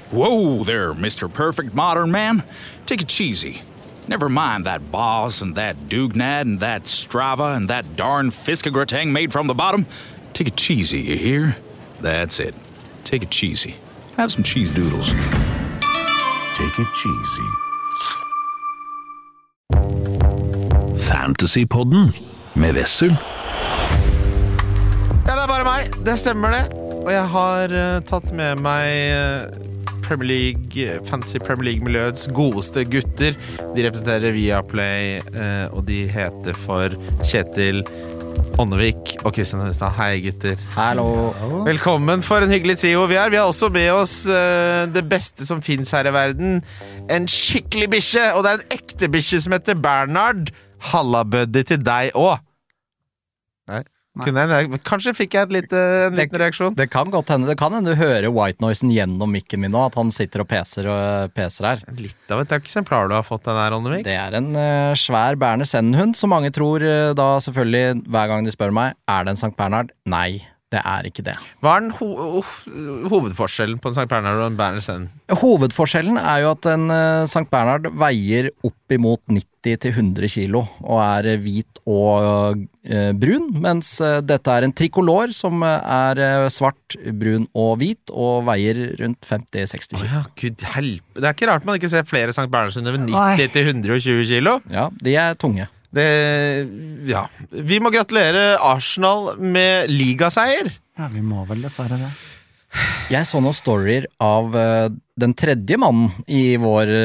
Whoa there, Mr. Perfect Modern Man. Take it cheesy. Never mind that Boss and that Dugnad and that Strava and that darn Fiskegratang made from the bottom. Take it cheesy, you hear? That's it. Take it cheesy. Have some cheese doodles. Take it cheesy. Fantasypodden med Wessel. Ja, det bare meg. Det stemmer det. Og jeg har tatt med meg Premier League, Fantasy Premier League-miljøets godeste gutter. De representerer Viaplay, og de heter for Kjetil Ånnevik og Kristian Hønestad. Hei, gutter. Hallo. Velkommen for en hyggelig trio vi har. Vi har også med oss det beste som finnes her i verden. En skikkelig bikkje, og det er en ekte bikkje som heter Bernhard. Hallabuddy til deg også. Nei. Kanskje fikk jeg en liten reaksjon. Det kan godt hende. Det kan hende du hører white noisen gjennom mikken min nå, at han sitter og peser her. Litt av et eksemplar du har fått den der, Ånnevik. Det er en svær Berner Sennenhund, som mange tror da selvfølgelig, hver gang de spør meg, er det en Sankt Bernhard? Nei, det er ikke det. Hva er den hovedforskjellen på en Sankt Bernhard og en Berner Sennen? Hovedforskjellen er jo at en Sankt Bernhard veier opp imot 90-100 kilo og er hvit og brun, mens dette er en trikolor som er svart, brun og hvit og veier rundt 50-60 kilo. Ja, Gud help. Det er ikke rart man ikke ser flere Sankt Bernhards over 90-120 kilo. Ja, de er tunge. Ja. Vi må gratulere Arsenal med ligaseier. Ja, vi må vel dessverre det. Jeg så noen storyer av den tredje mannen i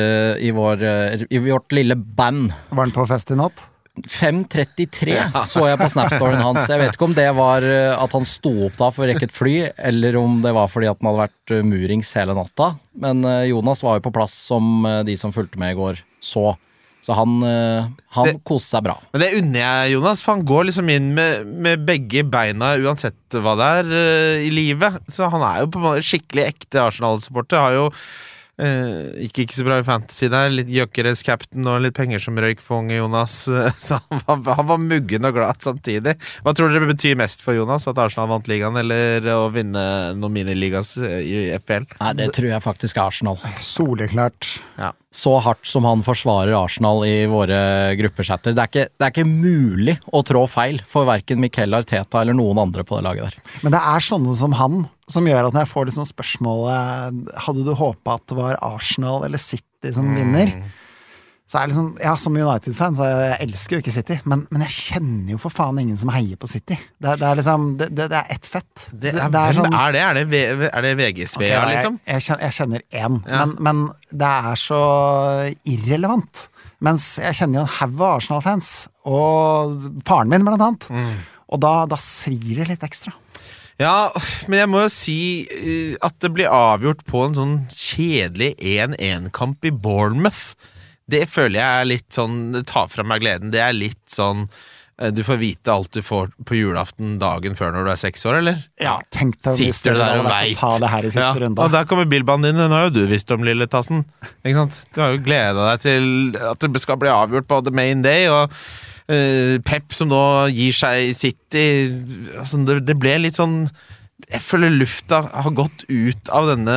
vårt lille band. Var han på fest i natt? 5:33 så jeg på Snap-storyen hans. Jeg vet ikke om det var at han sto opp da for å rekke et fly, eller om det var fordi at han hadde vært murings hele natta. Men Jonas var jo på plass som de som fulgte med i går så. Så han koste seg bra. Men det unner jeg Jonas, for han går liksom inn med begge beina uansett hva det er i livet. Så han er jo på en måte skikkelig ekte Arsenal-supporter. Har jo ikke så bra i fantasy der. Litt Gjøkeres captain og litt penger som røyk for unge Jonas. Så han var muggen og glad samtidig. Hva tror dere betyr mest for Jonas? At Arsenal vant ligaen, eller å vinne noen miniligas i FPL? Nei, det tror jeg faktisk er Arsenal. Soleklart. Ja. Så hardt som han forsvarer Arsenal i våre gruppechatter. Det er ikke mulig å trå feil for hverken Mikel Arteta eller noen andre på det laget der. Men det er sånne som han som gjør at når jeg får liksom spørsmålet hadde du håpet at det var Arsenal eller City som vinner, så er det liksom, ja, som United-fan så jeg elsker jo ikke City, men jeg kjenner jo for faen ingen som heier på City. Det er liksom, det er ett fett. Det er sånn, er det VG-Svea, okay, liksom? Jeg kjenner en, ja. men det er så irrelevant. Mens jeg kjenner jo en haug av Arsenal-fans, og faren min blant annet, og da svir det litt ekstra. Ja, men jeg må jo si at det blir avgjort på en sånn kjedelig 1-1-kamp i Bournemouth. Det føler jeg er litt sånn, det tar fra meg gleden. Det er litt sånn, du får vite alt du får på julaften dagen før når du er 6 år, eller? Ja, tenk deg hvis du der og veit. Ta det her i siste runde. Og der kommer bilbanen din, nå har jo du visst om lille tassen. Ikke sant? Du har jo gledet deg til at det skal bli avgjort på The Main Day, og Pep som nå gir seg i City, altså det ble litt sånn, jeg føler lufta har gått ut av denne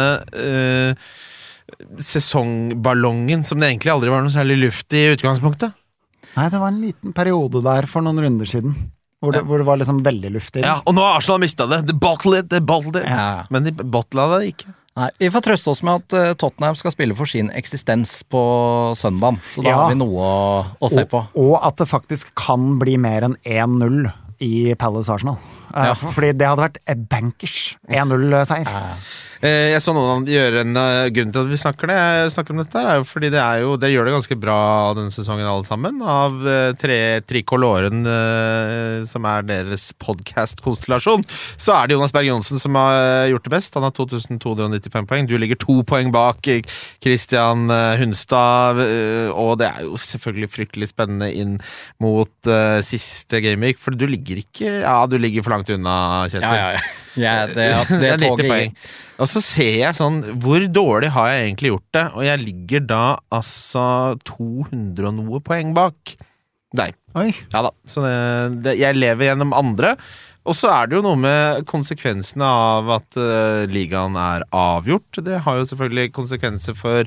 sesongballongen som det egentlig aldri var noe særlig luft i utgangspunktet. Nei, det var en liten periode der for noen runder siden hvor det var liksom veldig luft i det. Ja, og nå har Arsenal mistet det. The bottle it. Ja. Men de bottla det ikke. Nei, vi får trøste oss med at Tottenham skal spille for sin eksistens på søndagen, så da har vi noe å se på. Og at det faktisk kan bli mer enn 1-0 i Palace Arsenal. Fordi det hadde vært bankers 1-0-seier. Jeg så noen gjøre en grunn til at vi snakker om dette er jo fordi dere gjør det ganske bra denne sesongen alle sammen av trikoloren som er deres podcast-konstellasjon, så er det Jonas Berg Johnsen som har gjort det best. Han har 2295 poeng, du ligger 2 poeng bak Kristian Hundstad, og det er jo selvfølgelig fryktelig spennende inn mot siste gameweek, for du ligger for langt unna, Kjetil. Ja, det er 90 poeng. Og så ser jeg sånn, hvor dårlig har jeg egentlig gjort det? Og jeg ligger da altså 200 og noe poeng bak deg. Oi. Ja da, så jeg lever gjennom andre, Og så det jo noe med konsekvensene av at ligaen avgjort. Det har jo selvfølgelig konsekvenser for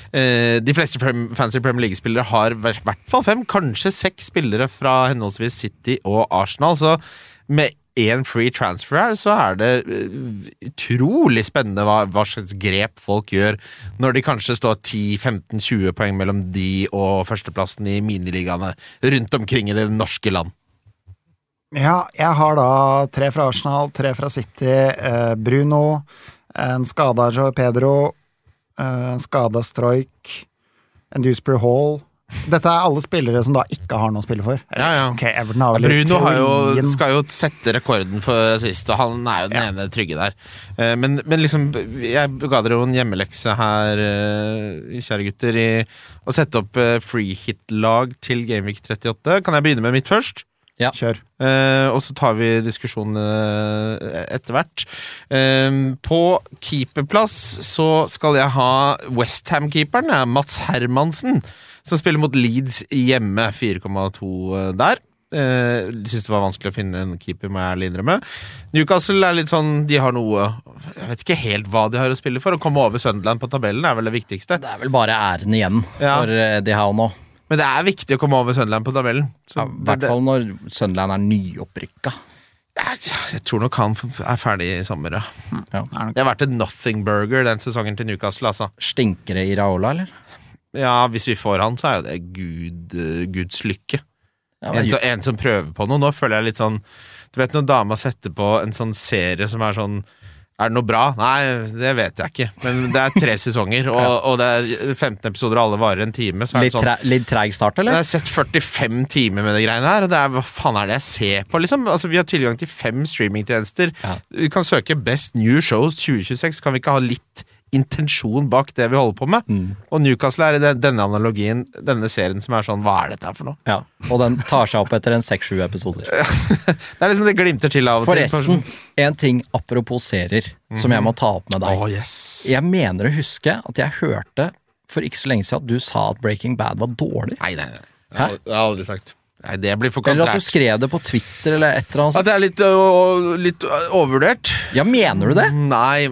de fleste fancy Premier League-spillere har i hvert fall 5, kanskje 6 spillere fra henholdsvis City og Arsenal. Så med en free transfer her, så det utrolig spennende hva slags grep folk gjør når de kanskje står 10-15-20 poeng mellom de og førsteplassen i miniligaene rundt omkring i det norske land. Ja, jeg har da 3 fra Arsenal, 3 fra City, Bruno, en skadet Joe Pedro, en skadet Stroik, en Dewsbury Hall. Dette alle spillere som da ikke har noe å spille for. Ja. Ok, Everton har vel Bruno skal jo sette rekorden for sist, og han jo den ene trygge der. Men liksom, jeg ga dere jo en hjemmelekse her, kjære gutter, i å sette opp free hit-lag til Gameweek 38. Kan jeg begynne med mitt først? Ja. Kjør. Og så tar vi diskusjonen etter hvert. På keeperplass så skal jeg ha West Ham-keeperen, Mats Hermansen, som spiller mot Leeds hjemme, 4,2 der. Jeg synes det var vanskelig å finne en keeper, må jeg ærlig innrømme. Newcastle litt sånn, de har noe, jeg vet ikke helt hva de har å spille for. Å komme over Sunderland på tabellen vel det viktigste. Det vel bare æren igjen for Eddie Howe nå. Men det viktig å komme over Sunderland på tabellen. I hvert fall når Sunderland nyopprykka. Jeg tror nok han ferdig i sommer, Ja. Det har vært en nothing burger den sesongen til Newcastle, altså. Stinker det i Raola, eller? Ja, hvis vi får han, så jo det Guds lykke. Ja, En som prøver på noe. Nå føler jeg litt sånn, du vet når dama setter på en sånn serie som sånn, det noe bra? Nei, det vet jeg ikke. Men det 3 sesonger, og det 15 episoder, og alle varer en time. Så litt treg start, eller? Jeg har sett 45 timer med det greiene her, og det hva faen det jeg ser på, liksom? Altså, vi har tilgang til 5 streamingtjenester. Ja. Vi kan søke Best New Shows 2026. Kan vi ikke ha litt intensjon bak det vi holder på med? Og Newcastle i denne analogien, denne serien som sånn, hva dette her for noe? Ja, og den tar seg opp etter en 6-7 episoder. Det liksom det glimter til av og til. Forresten, en ting apropos serier, som jeg må ta opp med deg. Yes. Jeg mener å huske at jeg hørte for ikke så lenge siden at du sa at Breaking Bad var dårlig. Nei. Jeg har aldri sagt. Nei, det blir for kontrært. Eller at du skrev det på Twitter eller et eller annet. At det litt overvurdert. Ja, mener du det? Nei,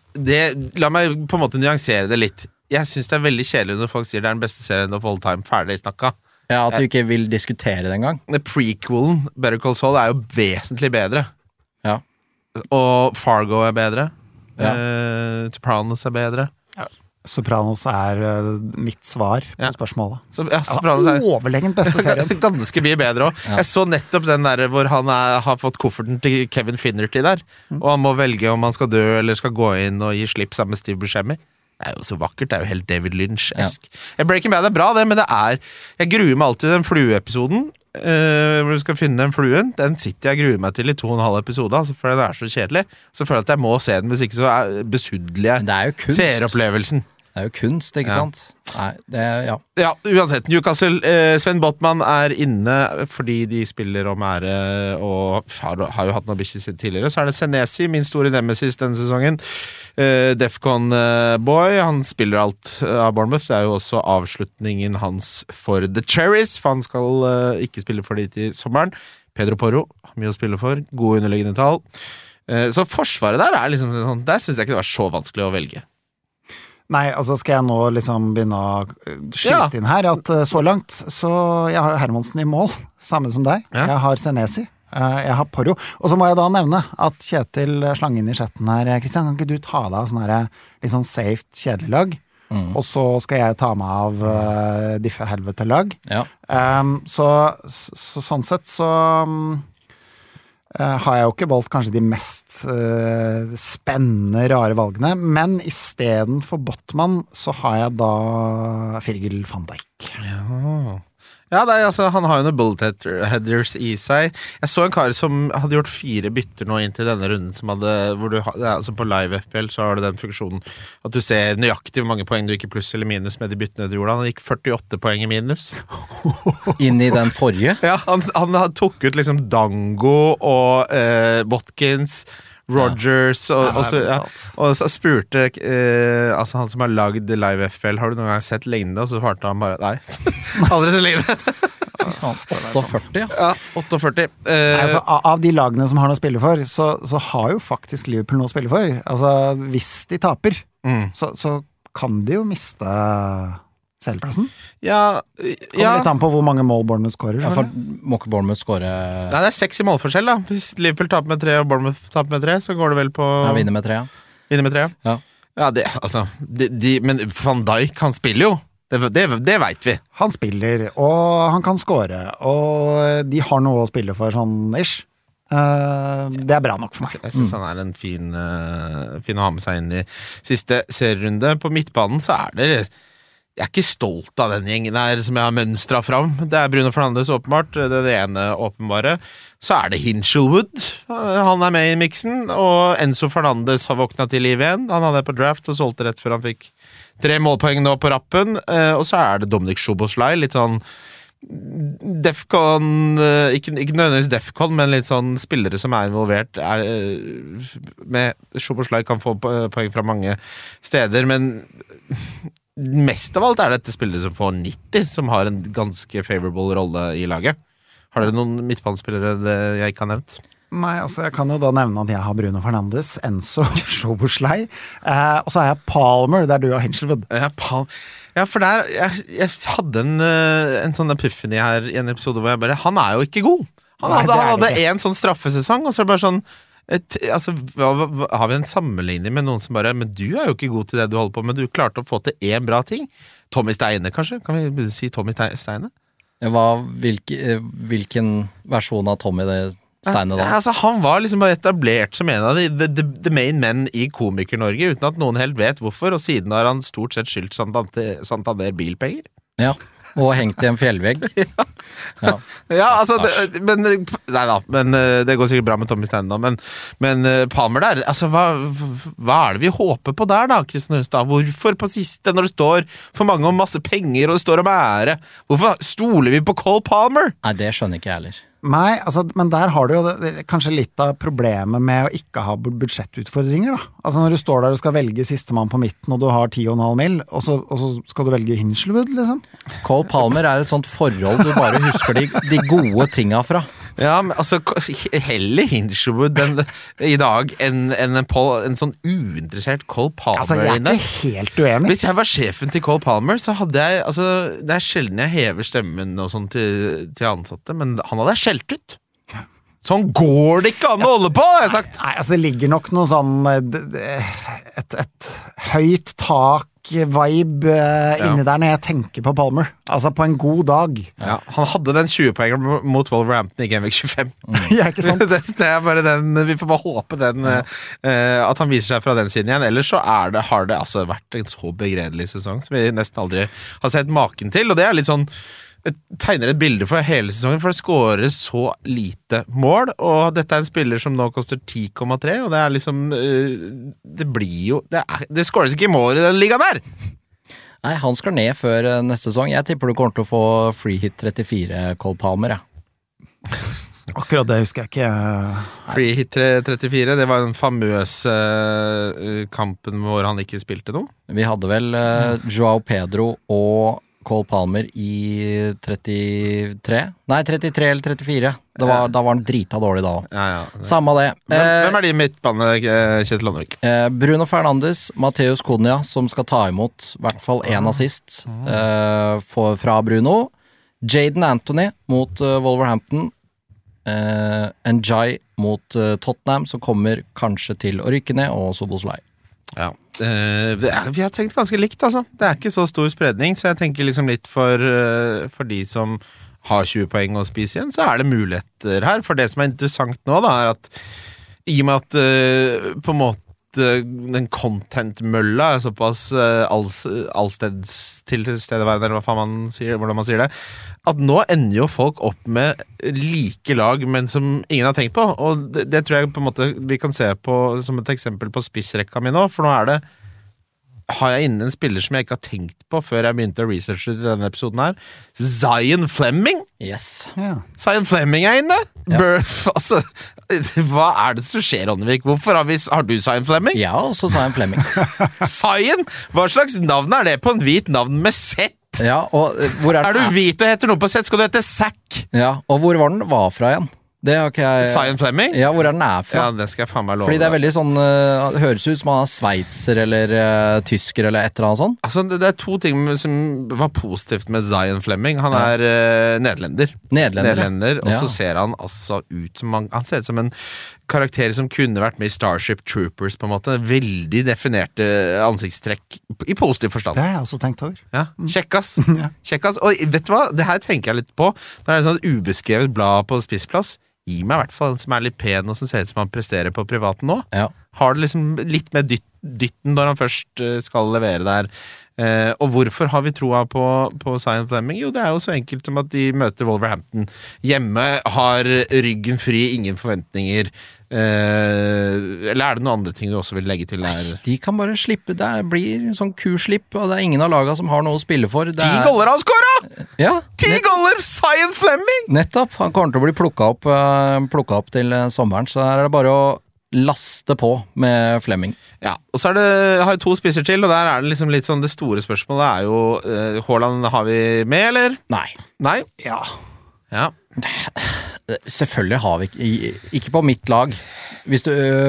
la meg på en måte nyansere det litt. Jeg synes det veldig kjedelig når folk sier det den beste serien of all time, ferdig snakka. Ja, at du ikke vil diskutere det engang. Prequelen, Better Call Saul, jo vesentlig bedre. Ja. Og Fargo bedre. Ja. Sopranos bedre. Sopranos mitt svar på spørsmålet. Sopranos overlegent beste serien. Ganske mye bedre også. Jeg så nettopp den der hvor han har fått kofferten til Kevin Finnerty der, og han må velge om han skal dø eller skal gå inn og gi slipp sammen med Steve Buscemi. Det jo så vakkert, det jo helt David Lynch-esk. Breaking Bad bra det, men jeg gruer meg alltid den flueepisoden hvor du skal finne den fluen. Den sitter jeg gruer meg til i 2,5 episoder, altså, for den så kjedelig. Så føler jeg at jeg må se den, hvis ikke så besuddelige seeropplevelsen. Det jo kunst, ikke sant? Nei, Ja, uansett, Newcastle, Sven Botman inne fordi de spiller om ære og har jo hatt noe bikkje tidligere. Så det Senesi, min store nemesis denne sesongen. Defcon Boy, han spiller alt av Bournemouth. Det jo også avslutningen hans for The Cherries, for han skal ikke spille for de til sommeren. Pedro Porro, mye å spille for, gode underliggende tall. Så forsvaret der liksom sånn, der synes jeg ikke det var så vanskelig å velge. Nei, altså skal jeg nå liksom begynne å skyte inn her at så langt, så jeg har Hermansen i mål, samme som deg. Jeg har Senesi, jeg har Porro, og så må jeg da nevne at Kjetil slang inn i chatten her, Kristian, kan ikke du ta deg av sånn her litt sånn safe, kjedelig lag? Og så skal jeg ta meg av diffe helvete lag. Ja. Så sånn sett så har jeg jo ikke valgt kanskje de mest spennende, rare valgene, men i stedet for Botman så har jeg da Virgil van Dijk. Ja, altså, han har jo noen bullet headers i seg. Jeg så en kar som hadde gjort 4 bytter nå inn til denne runden, som hvor altså på live FPL så har du den funksjonen at du ser nøyaktig hvor mange poeng du gikk i pluss eller minus med de byttene du gjorde. Han gikk 48 poeng i minus. Inn i den forrige? Ja, han tok ut liksom Dango og Watkins, Rogers og så spurte altså han som har lagd live FPL, har du noen gang sett lignende? Og så svarte han bare, nei, aldri sett lignende. 48, ja. Ja, 48. Nei, altså, av de lagene som har noe å spille for, så har jo faktisk Liverpool noe å spille for. Altså, hvis de taper, så kan de jo miste selvplassen. Ja, Kommer litt an på hvor mange mål Bournemouth skårer. Ja, for må ikke Bournemouth skåre Nei, det er 6 i målforskjell, da. Hvis Liverpool taper med 3 og Bournemouth taper med 3, så går det vel på vinner med 3, ja. Vinner med 3, Ja. Ja, det, altså men Van Dijk, han spiller jo. Det vet vi. Han spiller, og han kan skåre, og de har noe å spille for, sånn ish. Det er bra nok for meg. Jeg synes han er en fin å ha med seg inn i siste serierunde. På midtbanen så er det jeg er ikke stolt av den gjengen her som jeg har mønstret fram. Det er Bruno Fernandes åpenbart, det ene åpenbare. Så er det Hinchelwood, han er med i mixen, og Enzo Fernandes har våknet til liv igjen. Han hadde på draft og solgte rett før han fikk 3 målpoeng nå på rappen. Og så er det Dominic Szoboszlai, litt sånn Defcon, ikke nødvendigvis Defcon, men litt sånn spillere som er involvert med Szoboszlai kan få poeng fra mange steder, men mest av alt er dette spillere som får 90, som har en ganske favorable rolle i laget. Har dere noen midtbanespillere jeg ikke har nevnt? Nei, altså jeg kan jo da nevne at jeg har Bruno Fernandes, Enzo, Szoboszlai, og så har jeg Palmer, der du har Hinchelwood. Ja, for der jeg hadde en sånn epiphany her i en episode hvor jeg bare, han er jo ikke god. Han hadde en sånn straffesesong, og så er det bare sånn altså, har vi en sammenligning med noen som bare, men du er jo ikke god til det du holder på med, du klarte å få til en bra ting. Tommy Steine, kanskje? Kan vi si Tommy Steine? Hvilken versjon av Tommy det Steine da? Altså, han var liksom bare etablert som en av the main men i Komiker-Norge, uten at noen helt vet hvorfor, og siden har han stort sett skyldt Santander bilpenger. Ja, og hengt i en fjellvegg. Ja, altså men det går sikkert bra med Tommy Steine da, men Palmer der, altså hva er det vi håper på der da, Kristian Høstad? Hvorfor på siste, når det står for mange om masse penger og det står om ære, hvorfor stoler vi på Cole Palmer? Nei, det skjønner ikke jeg heller. Nei, altså, men der har du jo kanskje litt av problemet med å ikke ha budsjettutfordringer da. Altså når du står der og skal velge sistemann på midten og du har 10,5 mil, og så skal du velge Hinchelwood, liksom. Cole Palmer er et sånt forhold du bare husker de gode tinga fra. Ja, men altså heller Hinchelwood i dag enn en sånn uinteressert Cole Palmer. Altså jeg er ikke helt uenig. Hvis jeg var sjefen til Cole Palmer, så hadde jeg, altså det er sjelden jeg hever stemmen og sånn til ansatte, men han hadde jeg skjelt ut. Sånn går det ikke an å holde på, har jeg sagt. Nei, altså det ligger nok noe sånn et høyt tak-vibe inni der når jeg tenker på Palmer. Altså på en god dag. Ja, han hadde den 20-poengen mot Wolverhampton i Gameweek 25. Ja, ikke sant? Det er bare den, vi får bare håpe den, at han viser seg fra den siden igjen. Ellers så har det altså vært en så begredelig sesong som vi nesten aldri har sett maken til, og det er litt sånn tegner et bilde for hele sesongen, for det skårer så lite mål, og dette er en spiller som nå koster 10,3, og det er liksom det blir jo det skåres ikke i mål i den ligaen der. Nei, han skal ned før neste sesong. Jeg tipper du kommer til å få free hit 34 Cole Palmer, ja. Akkurat det husker jeg ikke. Free hit 34, det var den famøse kampen hvor han ikke spilte noe. Vi hadde vel Joao Pedro og Cole Palmer i 33? Nei, 33 eller 34. Da var han drita dårlig da. Ja. Samme det. Hvem er de midtbane, Kjetil Landvik? Bruno Fernandes, Mateus Cunha, som skal ta imot i hvert fall en assist fra Bruno. Jadon Anthony mot Wolverhampton. Njai mot Tottenham, som kommer kanskje til å rykke ned, og Szoboszlai. Ja, vi har tenkt ganske likt, altså. Det er ikke så stor spredning, så jeg tenker liksom litt for de som har 20 poeng å spise igjen, så er det muligheter her. For det som er interessant nå da, er at i og med at på en måte den content-mølla er såpass allsteds tilstedeværende, eller hva faen man sier, hvordan man sier det, at nå ender jo folk opp med like lag, men som ingen har tenkt på, og det tror jeg på en måte vi kan se på som et eksempel på spissrekka mi nå, for nå har jeg inne en spiller som jeg ikke har tenkt på før jeg begynte å researche til denne episoden her. Zion Fleming? Yes. Ja. Zion Fleming er inne? Ja. Altså, hva er det som skjer, Onnevik? Hvorfor har du Zion Fleming? Ja, og så Zion Fleming. Zion? Hva slags navn er det på en hvit navn med Z? Ja, og hvor Er du hvit og heter noe på sett, skal du hete Zack. Ja, og hvor var den var fra igjen? Det har ikke jeg... Zion Fleming? Ja, hvor er den fra? Ja, det skal jeg faen meg love. Fordi det er veldig sånn, høres ut som han er sveitser eller tysker eller et eller annet sånt. Altså, det er to ting som var positivt med Zion Fleming. Han er nederlender. Nederlender, og så ser han altså ut som han ser ut som en karakter som kunne vært med i Starship Troopers, på en måte. Veldig definerte ansiktstrekk i positiv forstand. Det har jeg også tenkt over. Ja, kjekkas. Kjekkas. Og vet du hva? Det her tenker jeg litt på. Det er et sånt ubeskrevet blad på spissplass. Gi meg i hvert fall en som er litt pen og som ser ut som han presterer på privaten nå. Ja. Har det liksom litt mer dytten når han først skal levere der. Og hvorfor har vi troa på Zion Fleming? Jo, det er jo så enkelt som at de møter Wolverhampton hjemme, har ryggen fri, ingen forventninger. Eller er det noen andre ting du også vil legge til der? De kan bare slippe, det blir sånn kuslipp, og det er ingen av laga som har noe å spille for. 10 goller han skåra! Ja, 10 goller! Zion Fleming! nettopp. Han kommer til å bli plukka opp til sommeren, så her er det bare å laste på med Fleming. Ja, og så har jeg 2 spisser til, og der er det liksom litt sånn, det store spørsmålet er jo Haaland har vi med, eller? Nei? Ja. Ja. Selvfølgelig har vi ikke på mitt lag. Hvis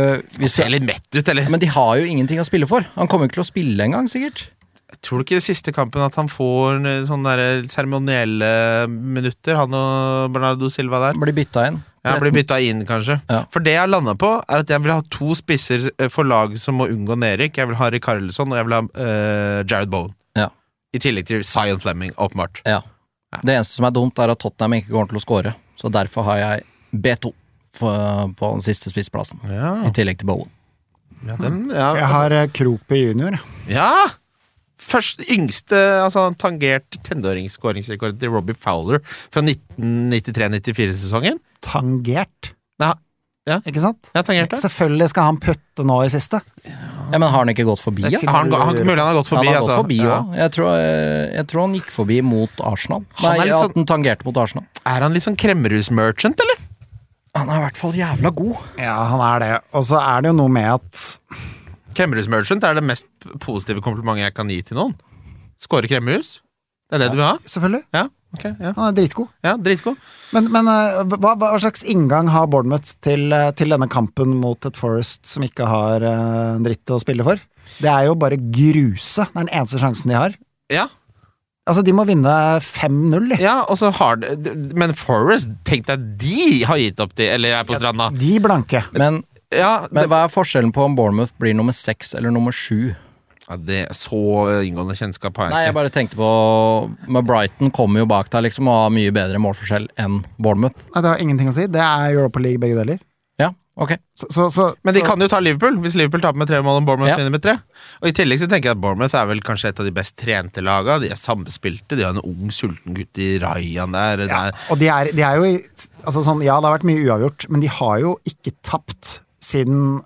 Ser litt mett ut, eller? Men de har jo ingenting å spille for. Han kommer jo ikke til å spille en gang, sikkert. Jeg tror ikke i siste kampen at han får sånne der seremonielle minutter, han og Bernardo Silva der. Blir bytta inn. Ja, blir bytta inn, kanskje. Ja. For det jeg landet på, er at jeg vil ha 2 spisser for lag som må unngå nedrykk. Jeg vil ha Rikarlison, og jeg vil ha Jared Bowen. Ja. I tillegg til Zion Fleming, åpenbart. Ja. Det eneste som er dumt, er at Tottenham ikke kommer til å score. Så derfor har jeg B2 på den siste spissplassen. Ja. I tillegg til Bowen. Ja, Jeg har Kropi junior. Ja! Først yngste, altså tangert tenåringsskåringsrekord til Robbie Fowler fra 1993-94-sesongen. Tangert. Ja, Ikke sant? ja, tangert det. Selvfølgelig skal han putte nå i siste. Ja, men har han ikke gått forbi? Ja? Det er Mulig han har gått forbi, Han har gått altså. forbi også. Jeg tror han gikk forbi mot Arsenal. Han er Nei, litt at sånn- han tangerte mot Arsenal. Er han litt sånn kremmerhus-merchant, eller? Han er i hvert fall jævla god. Ja, han er det. Og så er det jo noe med at Kremmerhus-merchant er det mest positive komplimentet jeg kan gi til noen. Skåre kremmerhus? Det er det du vil ha? Selvfølgelig. Ja, ok, ja. Han er dritgod. Ja, dritgod. Men hva slags inngang har Bournemouth til denne kampen mot et Forest som ikke har dritt å spille for? Det er jo bare gruse. Det er den eneste sjansen de har. Ja. Altså, de må vinne 5-0. Ja, og så har det. Men Forest, tenk deg, de har gitt opp de, eller er på stranda. De blanke. Men Ja, hva er forskjellen på om Bournemouth blir nummer 6 eller nummer 7? ja, det er så inngående kjennskap har Nei, jeg jeg ikke. bare tenkte på med Brighton kommer jo bak der liksom og har mye bedre målforskjell enn Bournemouth. Nei, det har ingenting å si. Det er Europa League begge deler. Ja, ok. Men de kan jo ta Liverpool, hvis Liverpool taper med 3 mål og Bournemouth Ja. vinner med 3. Og i tillegg så tenker jeg at Bournemouth er vel kanskje et av de best trente laga. De er samspilte, de har en ung, sulten gutt i Ryan der. Ja, og de er jo i altså sånn, ja, det har vært mye uavgjort, men de har jo ikke tapt siden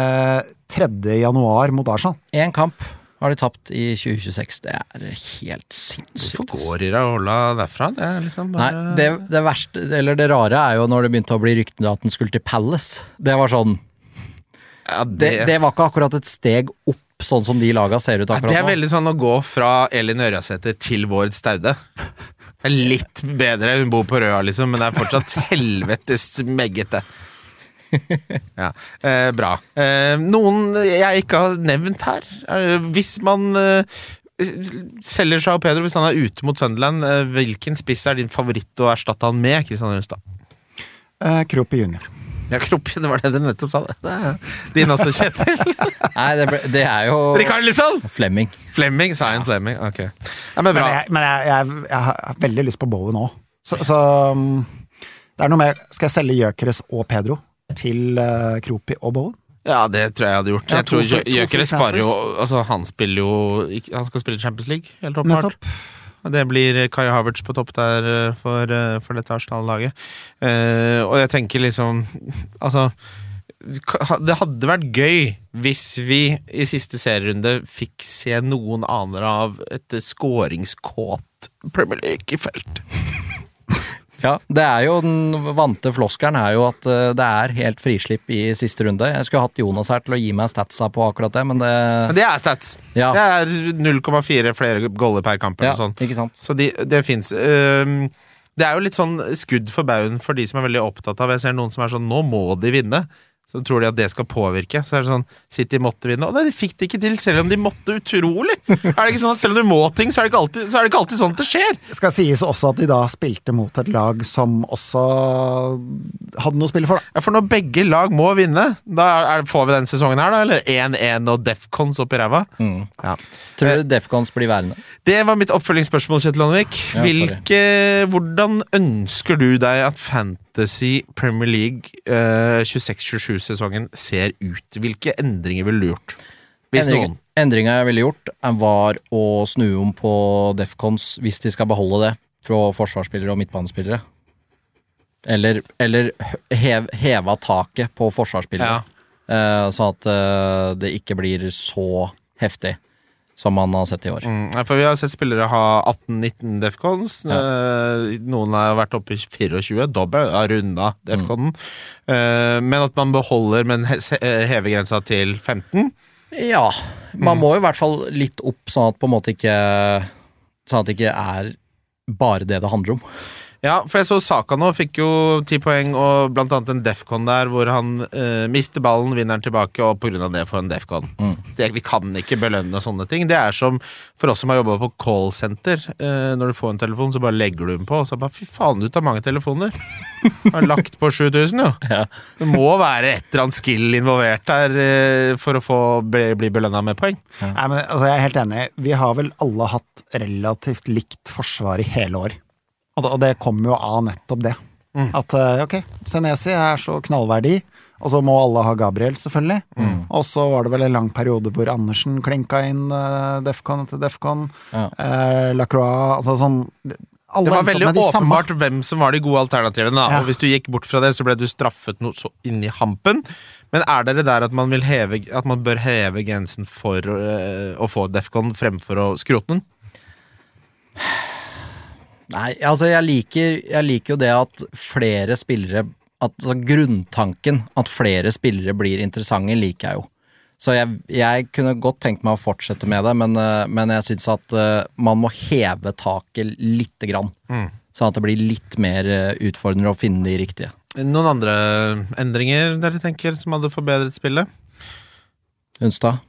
3. januar mot Arsenal. En kamp har de tapt i 2026. Det er helt sinnssykt. Hvorfor går Iraola derfra? Det er liksom Nei, bare det verste, eller det rare er jo når det begynte å bli ryktene at den skulle til Palace. Det var sånn ja, det var ikke akkurat et steg opp, sånn som de laga ser ut Ja, akkurat det er nå. veldig sånn å gå fra Elin Ørjasæter til Bård Staude. Det er litt bedre, hun bor på Røa liksom, men det er fortsatt helvetes meggete. Ja, bra. Noen jeg ikke har nevnt her. Hvis man selger João Pedro, hvis han er ute mot Sunderland, hvilken spiss er din favoritt å erstatte han med, Kristian Rønstad? Kropi junior. Ja, Kropp, det var det du nettopp sa. Det er din også, Kjetil. Nei, det er jo Rikarlison! Fleming. Fleming, sa en Fleming. Ok. Ja, men bra. Men jeg har veldig lyst på Bowen nå. Så det er noe med, skal jeg selge Gyökeres og Pedro til Kropi og Bowen? Ja, det tror jeg hadde gjort. Ja, Jeg tror to free Gyökeres sparer jo altså, han spiller jo Han skal spille Champions League, helt åpenbart. Nettopp. Det blir Kai Havertz på topp der for dette Arsenal-laget. Og jeg tenker liksom Altså det hadde vært gøy hvis vi i siste serierunde fikk se noen aner av et skåringskåt Premier League i felt. Ja, det jo den vante floskeren jo at det helt frislipp i siste runde. Jeg skulle hatt Jonas her til å gi meg statsa på akkurat det, men det... Men det stats. Ja. Det 0,4 flere goller per kamp eller sånn. Ikke sant. Så det finnes. Det jo litt sånn skudd for baugen for de som veldig opptatt av. Jeg ser noen som sånn, nå må de vinne. Så tror de at det skal påvirke. Så det sånn, City måtte vinne. Og de fikk det ikke til, selv om de måtte utrolig. Det ikke sånn at selv om du må ting, så det ikke alltid sånn at det skjer. Det skal sies også at de da spilte mot et lag som også hadde noe å spille for, da. Ja, for når begge lag må vinne, da får vi den sesongen her, da? Eller 1-1 og Defcons opp i ræva? Ja. Tror du Defcons blir værende? Det var mitt oppfølgingsspørsmål, Kjetil Landvik. Ja, hvordan ønsker du deg at Fantasy Premier League 26-27-sesongen ser ut? Hvilke endringer ville du gjort? Hvis noen? Endringen jeg ville gjort var å snu om på Defcons hvis de skal beholde det fra forsvarsspillere og midtbanespillere. Eller heva taket på forsvarsspillere. Ja. Sånn at det ikke blir så heftig som man har sett i år. For vi har sett spillere ha 18-19 Defcons. Ja. Noen har vært oppe i 24, dobbelt, har rundet Defconen. Men at man beholder, men hever grensa til 15. Ja, man må jo i hvert fall litt opp, sånn at på en måte ikke sånn at det ikke bare det handler om. Ja, for jeg så Saka nå, fikk jo 10 poeng og blant annet en Defcon der, hvor han mister ballen, vinner den tilbake, og på grunn av det får en Defcon. Vi kan ikke belønne sånne ting. Det som, for oss som har jobbet på callcenter, når du får en telefon, så bare legger du den på, og så bare, fy faen, du tar mange telefoner. Har lagt på 7000, jo. Ja. Det må være et eller annet skill involvert der for å bli belønnet med poeng. Ja. Nei, men altså, jeg helt enig. Vi har vel alle hatt relativt likt forsvar i hele år. Og det kommer jo av nettopp det. At, ok, Senesi så knallverdig, og så må alle ha Gabriel, selvfølgelig. Og så var det vel en lang periode hvor Andersen klinka inn Defcon etter Defcon. Ja. Lacroix, altså sånn... Det var veldig åpenbart hvem som var de gode alternativene, ja. Og hvis du gikk bort fra det, så ble du straffet noe så inn i hampen. Men dere der at man bør heve grensen for å få Defcon fremfor å skrote den? Nei, altså jeg liker jo det at flere spillere, altså grunntanken at flere spillere blir interessante, liker jeg jo. Så jeg kunne godt tenkt meg å fortsette med det, men jeg synes at man må heve taket litt grann, sånn at det blir litt mer utfordrende å finne de riktige. Noen andre endringer dere tenker som hadde forbedret spillet? Unstad?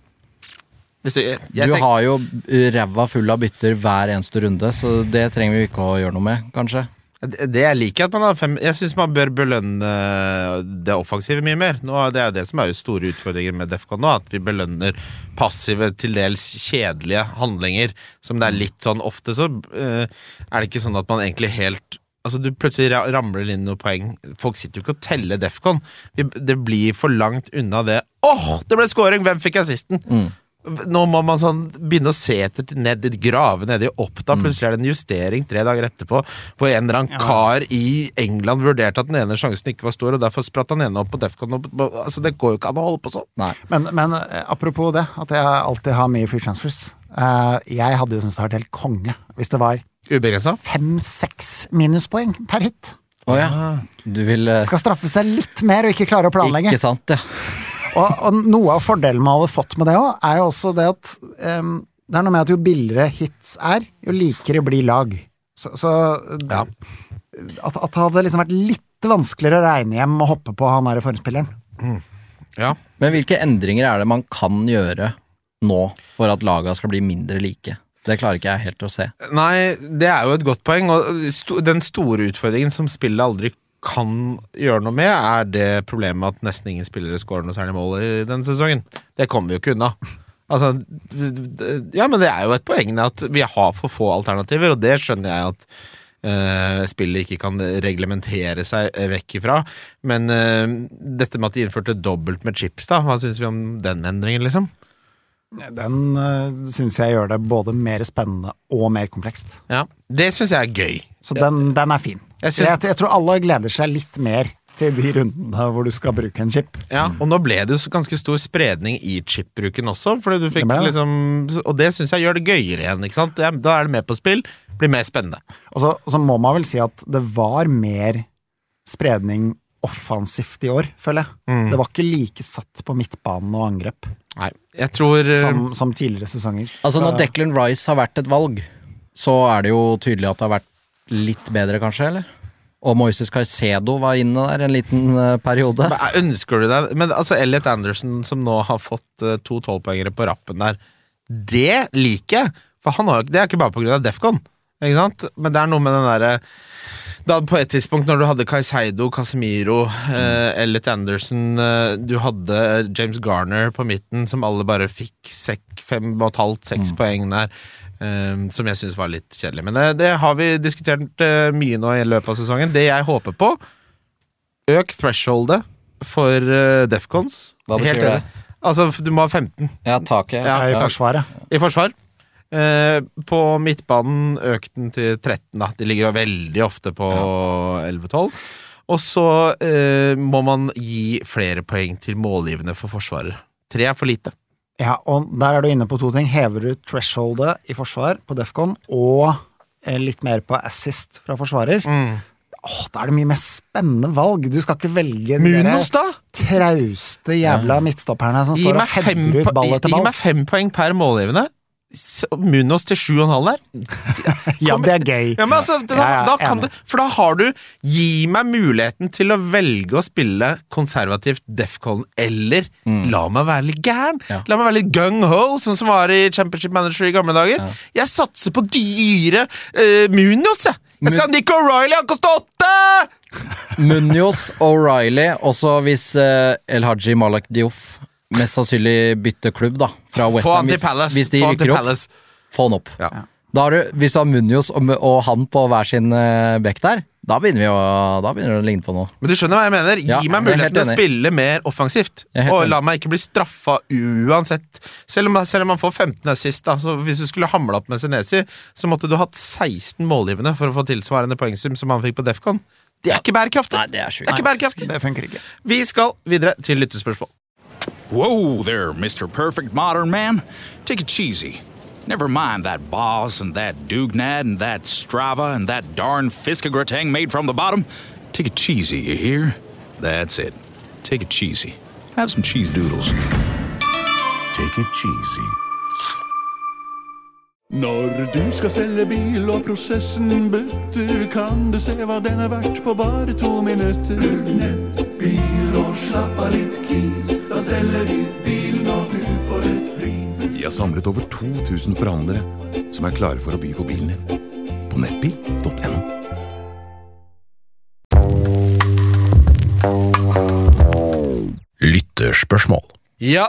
Du har jo ræva full av bytter hver eneste runde, så det trenger vi ikke å gjøre noe med, kanskje. Det jeg liker at man har jeg synes man bør belønne det offensive mye mer. Det det som jo store utfordringer med Defcon nå, at vi belønner passive, til dels kjedelige handlinger, som det litt sånn ofte, så det ikke sånn at man egentlig helt... Altså du plutselig ramler inn noen poeng. Folk sitter jo ikke og teller Defcon. Det blir for langt unna det. Det ble scoring! Hvem fikk assisten? Nå må man sånn begynne å se etter grave ned i Oppda. Plutselig det en justering 3 dager etterpå, hvor en eller annen kar i England vurderte at den ene sjansen ikke var stor, og derfor spratt han ene opp på Defcon. Altså det går jo ikke an å holde på sånn. Nei. Men apropos det, at jeg alltid har mye free transfers, jeg hadde jo syntes det var helt konge hvis det var ubegrenset 5-6 minuspoeng per hit. Ja. Du vil skal straffe seg litt mer og ikke klare å planlegge. Ikke sant, ja. Og noe av fordelen man hadde fått med det også, jo også det at det noe med at jo billigere hits jo likere blir lag. Så ja. At det hadde liksom vært litt vanskeligere å regne hjem og hoppe på han her formspilleren. Ja. Men hvilke endringer det man kan gjøre nå for at laget skal bli mindre like? Det klarer ikke jeg helt å se. Nei, det jo et godt poeng, og den store utfordringen som spillet aldri kan gjøre noe med, det problemet at nesten ingen spillere skårer noe særlig mål i denne sesongen. Det kommer vi jo ikke unna. Altså, ja, men det jo et poeng at vi har for få alternativer, og det skjønner jeg at spillet ikke kan reglementere seg vekk ifra. Men dette med at de innførte dobbelt med chips, da, hva synes vi om den endringen, liksom? Den synes jeg gjør det både mer spennende og mer komplekst. Ja, det synes jeg gøy. Så den fin. Jeg tror alle gleder seg litt mer til de rundene hvor du skal bruke en chip. Ja, og nå ble det jo ganske stor spredning i chip-bruken også, fordi du fikk liksom, og det synes jeg gjør det gøyere igjen, ikke sant? Da er det med på spill, blir mer spennende. Og så må man vel si at det var mer spredning offensivt i år, føler jeg. Det var ikke like satt på midtbanen og angrep. Nei, jeg tror... Som tidligere sesonger. Altså når Declan Rice har vært et valg, så er det jo tydelig at det har vært litt bedre kanskje, eller? Og Moises Caicedo var inne der en liten periode. Men ønsker du deg... Men altså Elliot Anderson, som nå har fått 2 12-poengere på rappen der, det liker jeg. For det er ikke bare på grunn av Defcon, ikke sant? Men det er noe med den der... Da på et tidspunkt når du hadde Caicedo, Casemiro, Elliot Anderson, du hadde James Garner på midten, som alle bare fikk 5,5-6 poeng der, som jeg synes var litt kjedelig. Men det har vi diskutert mye nå i løpet av sesongen. Det jeg håper på, øk thresholdet for Defcons. Hva betyr det? Altså, du må ha 15. Ja, taket. Ja, i forsvaret. I forsvar. På midtbanen økte den til 13 da. De ligger jo veldig ofte på 11-12. Og så må man gi flere poeng til målgivende for forsvarer. 3 er for lite. Ja, og der er du inne på 2 ting. Hever du thresholdet i forsvar på Defcon, og litt mer på assist fra forsvarer. Da er det mye mer spennende valg. Du skal ikke velge Munoz da? Trauste jævla midtstopperne som står og header ut ballet til ball. Gi meg 5 poeng per målgivende. Munoz til 7,5 der. Ja, det er gøy. Ja, men altså, da kan du, for da har du gi meg muligheten til å velge å spille konservativt Defcon, eller la meg være litt gæren. La meg være litt gung-ho, sånn som var i Championship Manager i gamle dager. Jeg satser på dyre Munoz, jeg. Jeg skal ha Nick O'Reilly, han koster 8! Munoz, O'Reilly, også hvis El Hadji Malak Diouf mest sannsynlig bytte klubb da fra West Ham, hvis de rykker opp, få han opp. Da har du, hvis du har Munoz og han på hver sin bekk der, da begynner det å ligne på noe. Men du skjønner hva jeg mener? Gi meg muligheten til å spille mer offensivt, og la meg ikke bli straffet uansett. Selv om man får 15 assist da, så hvis du skulle hamle opp med Senesi, så måtte du hatt 16 målgivende for å få tilsvarende poengsum som han fikk på Defcon. Det er ikke bærekraftig. Nei, det er sjukt. Det er ikke bærekraftig. Det funker ikke. Vi skal videre til lyttespørsmål. Whoa there, Mr. Perfect Modern Man. Take it cheesy. Never mind that Boss and that Dugnad and that Strava and that darn Fiskagratang made from the bottom. Take it cheesy, you hear? That's it. Take it cheesy. Have some cheese doodles. Take it cheesy. Når du skal selge bil og prosessen butter, kan du se hva den er verdt på bare 2 minutter. Bruk nettbil og slapp av litt kis, da selger vi bilen og du får et pris. De har samlet over 2000 forhandlere som er klare for å by på bilen din. På nettbil.no. Lytterspørsmål. Ja,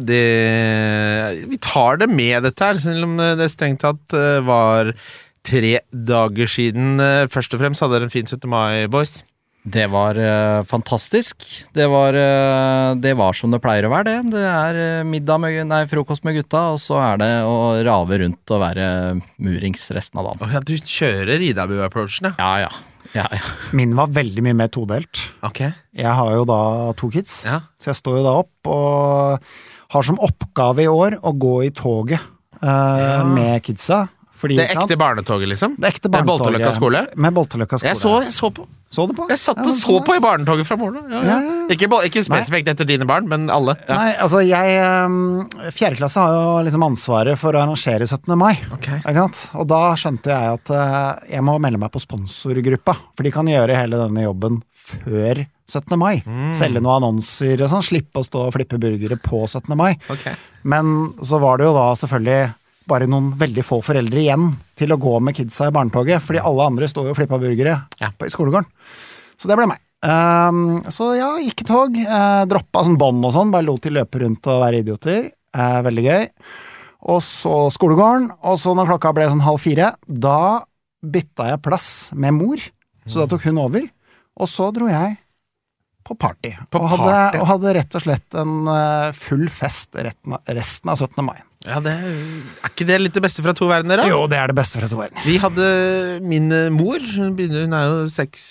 vi tar det med dette her, selv om det strengt tatt var 3 dager siden. Først og fremst hadde dere en fin 17. mai, boys. Det var fantastisk. Det var som det pleier å være det. Det er frokost med gutta, og så er det å rave rundt og være murings resten av dagen. Ja, du kjører Ridabu-approachen, ja. Min var veldig mye mer todelt. Ok. Jeg har jo da 2 kids, Ja. så jeg står jo da opp og har som oppgave i år å gå i toget med kidsa. Fordi, Det ekte barnetoget, liksom? Det ekte barnetoget. Med Bolteløkka skole? Med Bolteløkka skole. Jeg så på. Så du på? Jeg satt og så på i barnetoget fra morgenen. Ja. Ikke spesifikt etter dine barn, men alle. Ja. Nei, altså 4. klasse har jo liksom ansvaret for å arrangere 17. mai. Ok. Ikke sant? Og da skjønte jeg at jeg må melde meg på sponsorgruppa, for de kan gjøre hele denne jobben før 17. mai. Selge noen annonser og sånn, slippe å stå og flippe burgere på 17. mai. Ok. Men så var det jo da selvfølgelig bare noen veldig få foreldre igjen til å gå med kidsa i barnetoget, fordi alle andre står jo og flippa burgere i skolegården. Så det ble meg. Så ja, gikk i tog, droppa sånn bånd og sånn, bare lot de løpe rundt og være idioter. Veldig gøy. Og så skolegården, og så når klokka ble sånn 3:30, da bytta jeg plass med mor, så da tok hun over, og så dro jeg på party. Og hadde rett og slett en full fest resten av 17. mai. Ja, er ikke det litt det beste fra 2 verdener da? Jo, det er det beste fra 2 verdener. Vi hadde min mor, hun er jo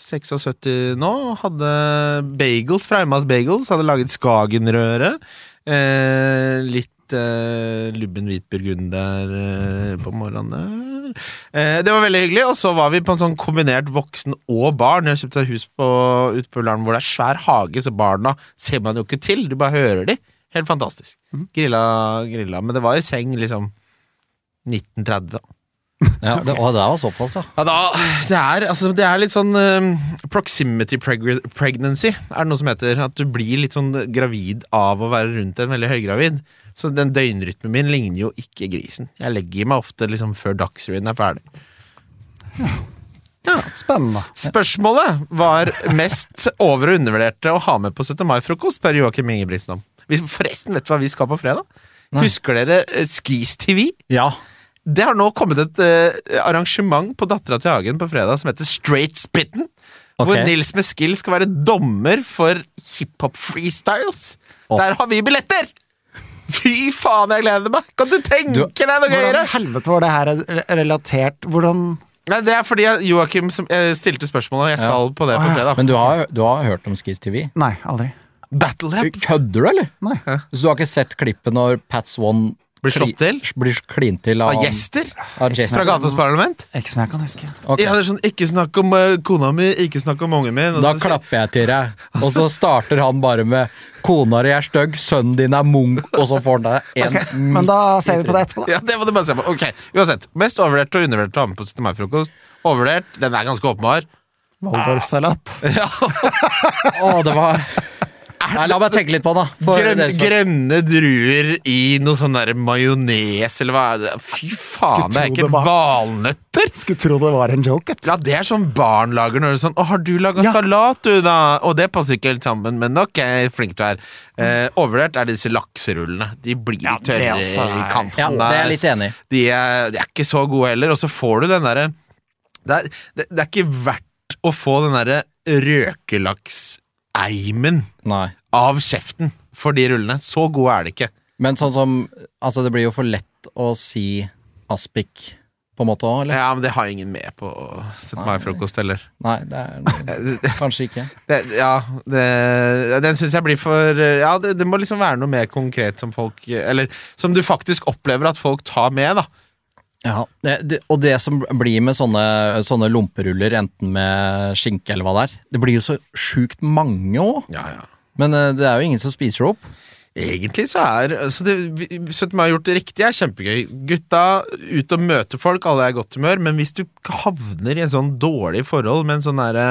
76 nå, hadde bagels fra Emmas Bagels, hadde laget Skagenrøre, litt Lubben Hvitburgunder på morgenen. Det var veldig hyggelig, og så var vi på en sånn kombinert voksen og barn. Jeg kjøpte et hus ute på Ullern hvor det svær hage, så barna ser man jo ikke til, du bare hører de. Helt fantastisk. Grilla, men det var i seng liksom 1930 da. Ja, det var såpass, ja. Ja, det er litt sånn proximity pregnancy, er det noe som heter. At du blir litt sånn gravid av å være rundt en veldig høygravid. Så den døgnrytmen min ligner jo ikke grisen. Jeg legger meg ofte liksom før dagsrevyen er ferdig. Ja. Spennende. Spørsmålet var mest over- og undervurderte å ha med på 17. mai-frokost, spør Joakim Ingebrigtsen om. Forresten, vet du hva vi skal på fredag? Nei. Husker dere Skis TV? Ja. Det har nå kommet et arrangement på Dattera til Hagen på fredag som heter Straight Spitten, hvor Nils med skill skal være dommer for hiphop freestyles. Der har vi billetter! Fy faen, jeg gleder meg! Kan du tenke deg noe gøyere? Hvordan helvete var det her relatert? Hvordan... Nei, det er fordi Joakim stilte spørsmålet, og jeg skal på det på fredag. Men du har hørt om Skis TV? Nei, aldri. Battle rap? Kødder du, eller? Nei. Så du har ikke sett klippet når Pat Swan Blir slått til? Blir klint til Av gjester? Av Jester. Fra Gatas Parlament? Ikke som jeg kan huske. Okay. Ja, det er sånn, ikke snakk om kona mi, ikke snakk om ungen min. Da klapper jeg til deg, og så starter han bare med kona di er stygg, sønnen din er munk, og så får han deg en Men da ser vi på det etterpå, da. Ja, det må du bare se på. Ok, uansett. Mest overvurdert og undervurdert å ha med på 17. mai-frokost. Overvurdert, den er ganske åpenbar. Waldorfsalat. Ja. det var... Nei, la meg tenke litt på det, da. Grønne druer i noe sånn der majones, eller hva er det? Fy faen, det er ikke valnøtter! Skulle tro det var en joke. Ja, det er sånn barn lager når det er sånn, har du laget salat du da? Og det passer ikke helt sammen, men ok, flink du er. Overvurdert er disse lakserullene. De blir litt tørre i kanten. Ja, det er jeg litt enig i. De er ikke så gode heller, og så får du den der, det er ikke verdt å få den der røkelaks-eimen av kjeften for de rullene. Så gode er det ikke. Men sånn som, altså det blir jo for lett å si aspik på en måte også, eller? Ja, men det har ingen med på 17. mai-frokost heller. Nei, det er kanskje ikke. Den synes jeg blir for, ja, det må liksom være noe mer konkret som folk, eller som du faktisk opplever at folk tar med, da. Ja, og det som blir med sånne lomperuller, enten med skinke eller hva det er, det blir jo så sjukt mange også. Ja. Men det er jo ingen som spiser opp. Egentlig så 17. mai har gjort det riktig, er kjempegøy. Gutta ut og møte folk, alle er i godt humør, men hvis du havner i en sånn dårlig forhold med en sånn der,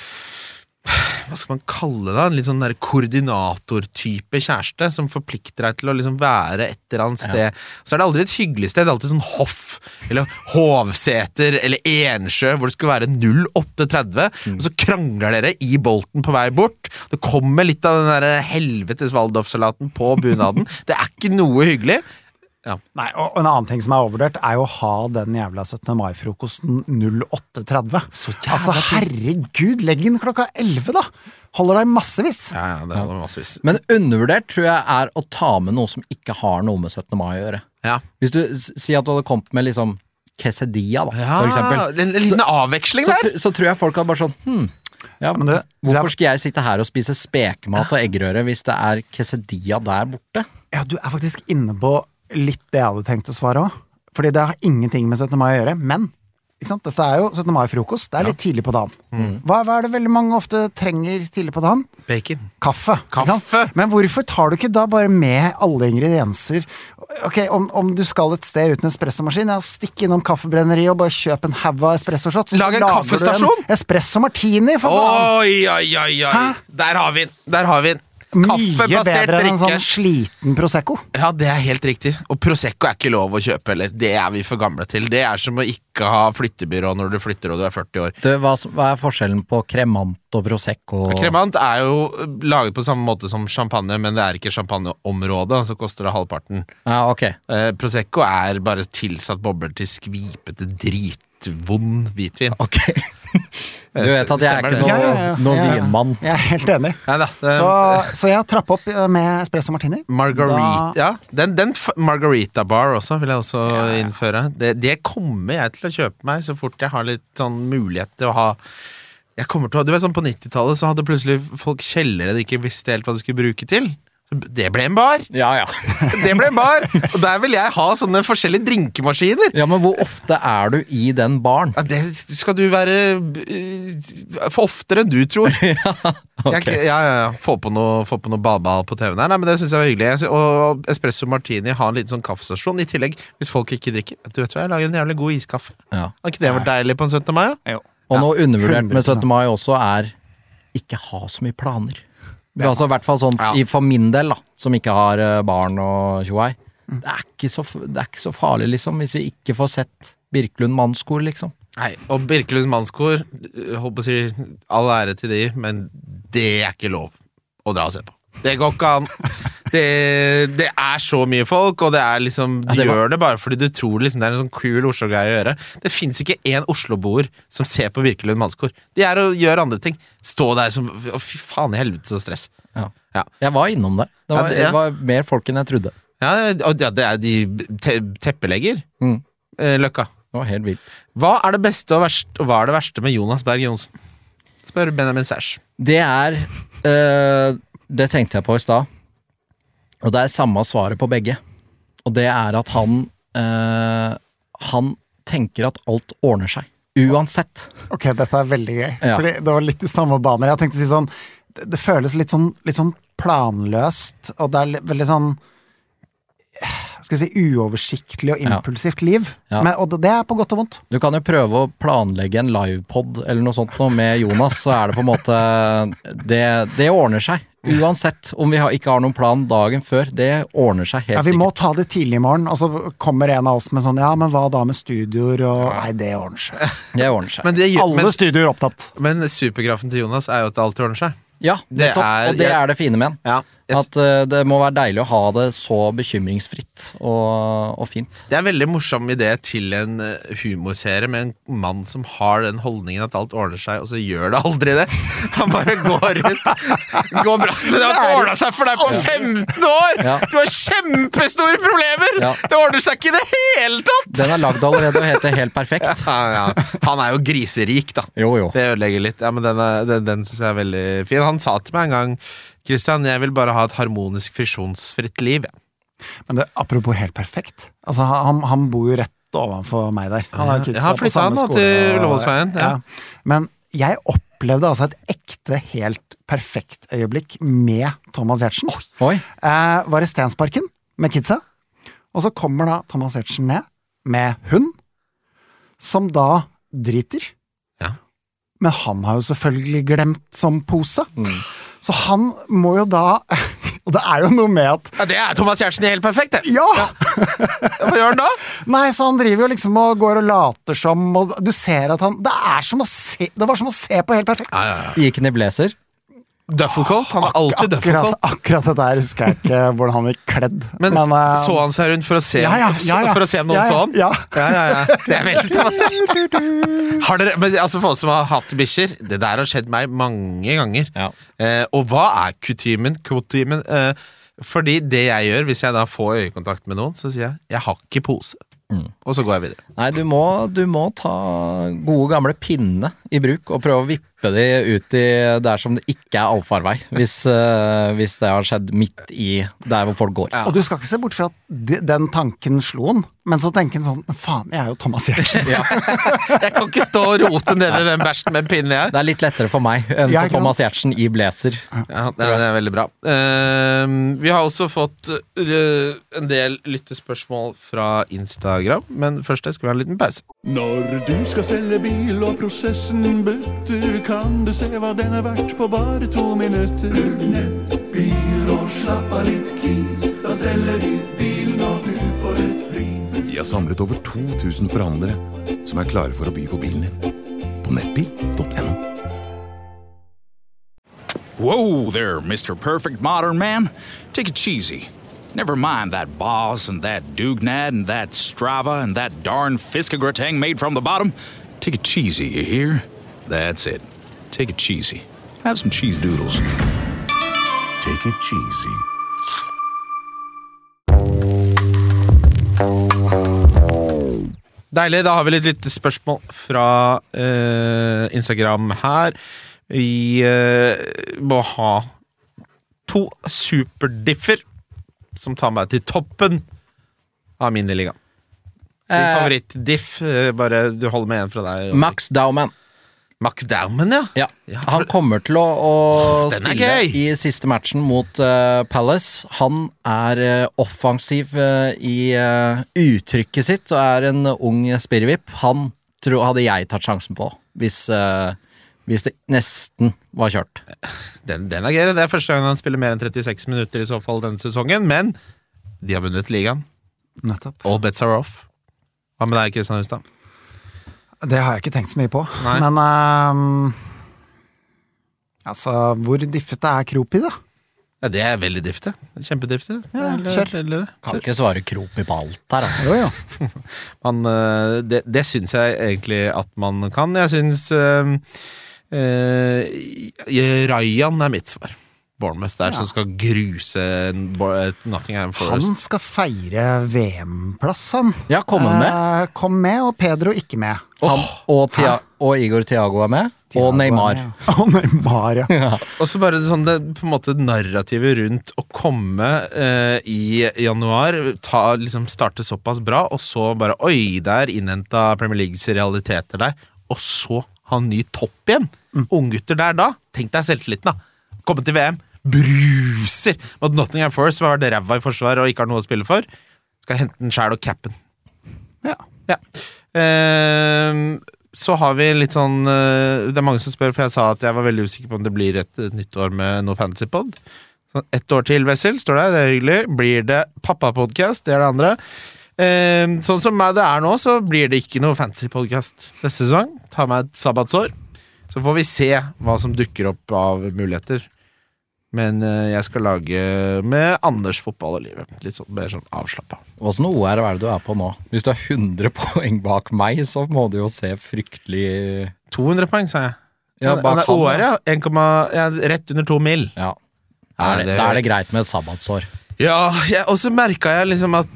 hva skal man kalle det, en litt sånn der koordinator-type kjæreste som forplikter deg til å liksom være et eller annet sted, så er det aldri et hyggelig sted. Det er alltid sånn Hoff eller Hovseter eller Ensjø hvor det skal være 08.30, og så krangler dere i bolten på vei bort. Det kommer litt av den der helvetes Waldorfsalaten på bunaden. Det er ikke noe hyggelig. Ja. Nei, og en annen ting som er overvurdert er jo å ha den jævla 17. mai-frokosten 08.30. Altså, herregud, legg inn klokka 11 da. Holder deg massevis. Ja, det holder massevis. Men undervurdert tror jeg er å ta med noe som ikke har noe med 17. mai å gjøre. Ja. Hvis du sier at du hadde kommet med liksom quesadilla da, for eksempel. En liten avveksling der. Så tror jeg folk hadde bare sånn, hvorfor skal jeg sitte her og spise spekemat og eggerøre hvis det er quesadilla der borte? Ja, du er faktisk inne på litt det jeg hadde tenkt å svare også. Fordi det har ingenting med 17. mai å gjøre, men ikke sant? Dette er jo 17. mai-frokost. Det er litt tidlig på dagen. Hva er det veldig mange ofte trenger tidlig på dagen? Bacon. Kaffe. Men hvorfor tar du ikke da bare med alle ingredienser? Ok, om du skal et sted uten espressomaskin, stikk innom kaffebrenneri og bare kjøp en haug av espressoshots. Lag en kaffestasjon! Espresso martini, for faen! Oi. Der har vi den. Mye bedre enn en sånn sliten Prosecco. Ja, det er helt riktig. Og Prosecco er ikke lov å kjøpe heller. Det er vi for gamle til. Det er som å ikke ha flyttebyrå når du flytter og du er 40 år. Hva er forskjellen på kremant og Prosecco? Kremant er jo laget på samme måte som champagne, men det er ikke champagneområdet, så koster det halvparten. Ja, ok. Prosecco er bare tilsatt bobler til skvipete dritvond hvitvin. Ok. Du vet at jeg er ikke noen vinmann. Jeg er helt enig. Så jeg trapper opp med espresso martini. Margarita, den Margarita bar også vil jeg også innføre. Det kommer jeg til å kjøpe meg så fort jeg har litt sånn mulighet til å ha Jeg kommer til å, du vet sånn på 90-tallet så hadde plutselig folk kjellere de ikke visste helt hva de skulle bruke til. Det ble en bar. Ja. Det ble en bar. Og der vil jeg ha sånne forskjellige drinkemaskiner. Ja, men hvor ofte er du i den baren? Ja, det skal du være for oftere enn du tror. Okay. Få på noe ballball på TV-en her. Nei, men det synes jeg var hyggelig. Og Espresso Martini har en liten sånn kaffestasjon i tillegg, hvis folk ikke drikker. Du vet hva, jeg lager en jævlig god iskaffe. Ja. Har ikke det vært deilig på en 17. mai? Ja? Og noe undervurdert med 17. mai også er ikke ha så mye planer. Det altså, i hvert fall sånn for min del da, som ikke har barn og tjoei. Det er ikke så farlig liksom, hvis vi ikke får sett Birkelund Mannskor liksom. Nei, og Birkelund Mannskor, håper å si all ære til de, men det er ikke lov å dra og se på. Det går ikke an. Det er så mye folk, og det er liksom, du gjør det bare fordi du tror liksom, det er en sånn kul Oslo-greie å gjøre. Det finnes ikke en Oslo-boer som ser på Birkelund Mannskor. De er og gjør andre ting. Stå der som, fy faen i helvete så stress. Ja. Jeg var innom der. Det var mer folk enn jeg trodde. Ja, det er de teppelegger. Løkka. Det var helt vilt. Hva er det beste og verste, og hva er det verste med Jonas Berg Johnsen? Spør Benjamin Sash. Det er, det tenkte jeg på i sted. Og det er samme svaret på begge. Og det er at han tenker at alt ordner seg. Uansett. Ok, dette er veldig gøy. Fordi det var litt i samme baner. Jeg tenkte å si sånn, det føles litt sånn planløst, og det er veldig sånn, skal jeg si, uoversiktlig og impulsivt liv. Men, og det er på godt og vondt. Du kan jo prøve å planlegge en livepod eller noe sånt nå med Jonas, så er det på en måte, det ordner seg. Uansett om vi ikke har noen plan dagen før, det ordner seg helt sikkert. Vi må ta det tidlig i morgen, og så kommer en av oss med sånn, men hva da med studioer? Og, nei, det ordner seg. Det ordner seg. Alle studioer opptatt. Men supergrafen til Jonas er jo at det alltid ordner seg. Ja, og det er det fine med den. At det må være deilig å ha det så bekymringsfritt og fint. Det er veldig morsom idé til en humorserie med en mann som har den holdningen at alt ordner seg, og så gjør det aldri det. Han bare går ut. Går bra, så det har ordnet seg for deg på 15 år! Du har kjempestore problemer! Det ordner seg ikke i det hele tatt! Den er lagd allerede og heter Helt perfekt. Han er jo griserik, da. Jo. Det ødelegger litt. Ja, men den synes jeg er veldig fin. Han sa til meg en gang, Kristian, jeg vil bare ha et harmonisk, frisjonsfritt liv. Men det, apropos Helt perfekt, altså han bor jo rett ovenfor meg der. Han har kidsa på samme skole. Til Lovåsveien. Men jeg opplevde altså et ekte helt perfekt øyeblikk med Thomas Giertsen. Var i Stensparken med kidsa, og så kommer da Thomas Giertsen ned med hund, som da driter. Men han har jo selvfølgelig glemt som pose. Så han må jo da, og det er jo noe med at... Ja, det er Thomas Giertsen helt perfekt, det. Ja! Hva gjør han da? Nei, så han driver jo liksom og går og later som, og du ser at han... Det var som å se på Helt perfekt. Gikk han i blazer? Duffelcoat, han har alltid duffelcoat. Akkurat det der husker jeg ikke hvordan han gikk kledd. Men så han seg rundt for å se for å se om noen så han? Ja. Det er veldig Thomas. Har dere, men altså for oss som har hatt bikkjer, det der har skjedd meg mange ganger. Og hva er kutymen? Fordi det jeg gjør, hvis jeg da får øyekontakt med noen, så sier jeg har ikke pose. Og så går jeg videre. Nei, du må ta gode gamle pinne i bruk og prøve å vippe de ut i der som det ikke er allfarvei, hvis det har skjedd midt i der hvor folk går. Og du skal ikke se bort fra at den tanken slo han, men så tenker han sånn, men faen, jeg er jo Thomas Giertsen. Jeg kan ikke stå og rote ned i den bæsjen med en pinne jeg. Det er litt lettere for meg enn for Thomas Giertsen i blazer. Ja, det er veldig bra. Vi har også fått en del lyttespørsmål fra Instagram, men først skal vi ha en liten pause. Når du skal selge bil og prosessen butter, kan du se hva den er verdt på bare 2 minutter. Bruk nettbil og slapp av litt kis, da selger vi bil når du får et pris. De har samlet over 2000 forhandlere som er klare for å by på bilen din. På nettbil.no. Whoa there, Mr. Perfect Modern Man. Take it cheesy. Never mind that Boss and that Dugnad and that Strava and that darn Fiskagratang made from the bottom. Take it cheesy, you hear? That's it. Take it cheesy. Have some cheese doodles. Take it cheesy. Deilig, da har vi litt spørsmål fra Instagram her. Vi må ha 2 superdiffer som tar meg til toppen av miniligaen. Din favorittdiff, bare du holder med en fra deg. Max Daumann. Max Daumann, ja. Han kommer til å den er spille gøy. i siste matchen mot Palace. Han offensiv i uttrykket sitt og en ung spirrevipp. Han hadde jeg tatt sjansen på hvis det nesten var kjørt. Den er gøy. Det første gang han spiller mer enn 36 minutter i så fall denne sesongen, men de har vunnet ligaen. Nettopp. All bets are off. Hva med deg, Kristian Hustad? Det har jeg ikke tenkt så mye på. Nei. Men altså, hvor diffete Kropi, da? Ja, det er veldig diffte. Kjempedifte. Ja, kjør. Kan ikke svare Kropi på alt her, altså. Jo. Det syns jeg egentlig at man kan. Jeg syns Ryan mitt svar. Bournemouth der som skal gruse Nottingham Forest. Han skal feire VM-plass, han. Ja, kom han med? Kom med, og Pedro ikke med. Og Igor Thiago med. Og Neymar. Og Neymar, ja. Og så bare sånn det på en måte narrativet rundt å komme i januar, starte såpass bra, og så bare, oi, der innhentet Premier Leagues realiteter der, og så ha en ny topp igjen. Unggutter der da, tenk deg selvtilliten da. Komme til VM, bruser mot Nottingham Forest, som har vært ræva i forsvar og ikke har noe å spille for. Skal hente den selv og cappen. Ja. Så har vi litt sånn det mange som spør, for jeg sa at jeg var veldig usikker på om det blir et nytt år med No Fantasy Pod. Så 1 år til, Wessel, står der, det er hyggelig. Blir det Pappa-podcast, det er det andre. Sånn som det er nå, så blir det ikke noe Fantasy Podcast neste sesong. Ta meg et sabbatsår. Så får vi se hva som dukker opp av muligheter. Men jeg skal lage med Anders fotball og livet. Litt sånn, mer sånn avslappet. Hva sånn OR er det du er på nå? Hvis du har 100 poeng bak meg, så må du jo se fryktelig 200 poeng, sa jeg. Ja, bak han, OR, ja. Rett under 2 mil. Ja. Da er det greit med et sabbatsår. Ja, og så merket jeg liksom at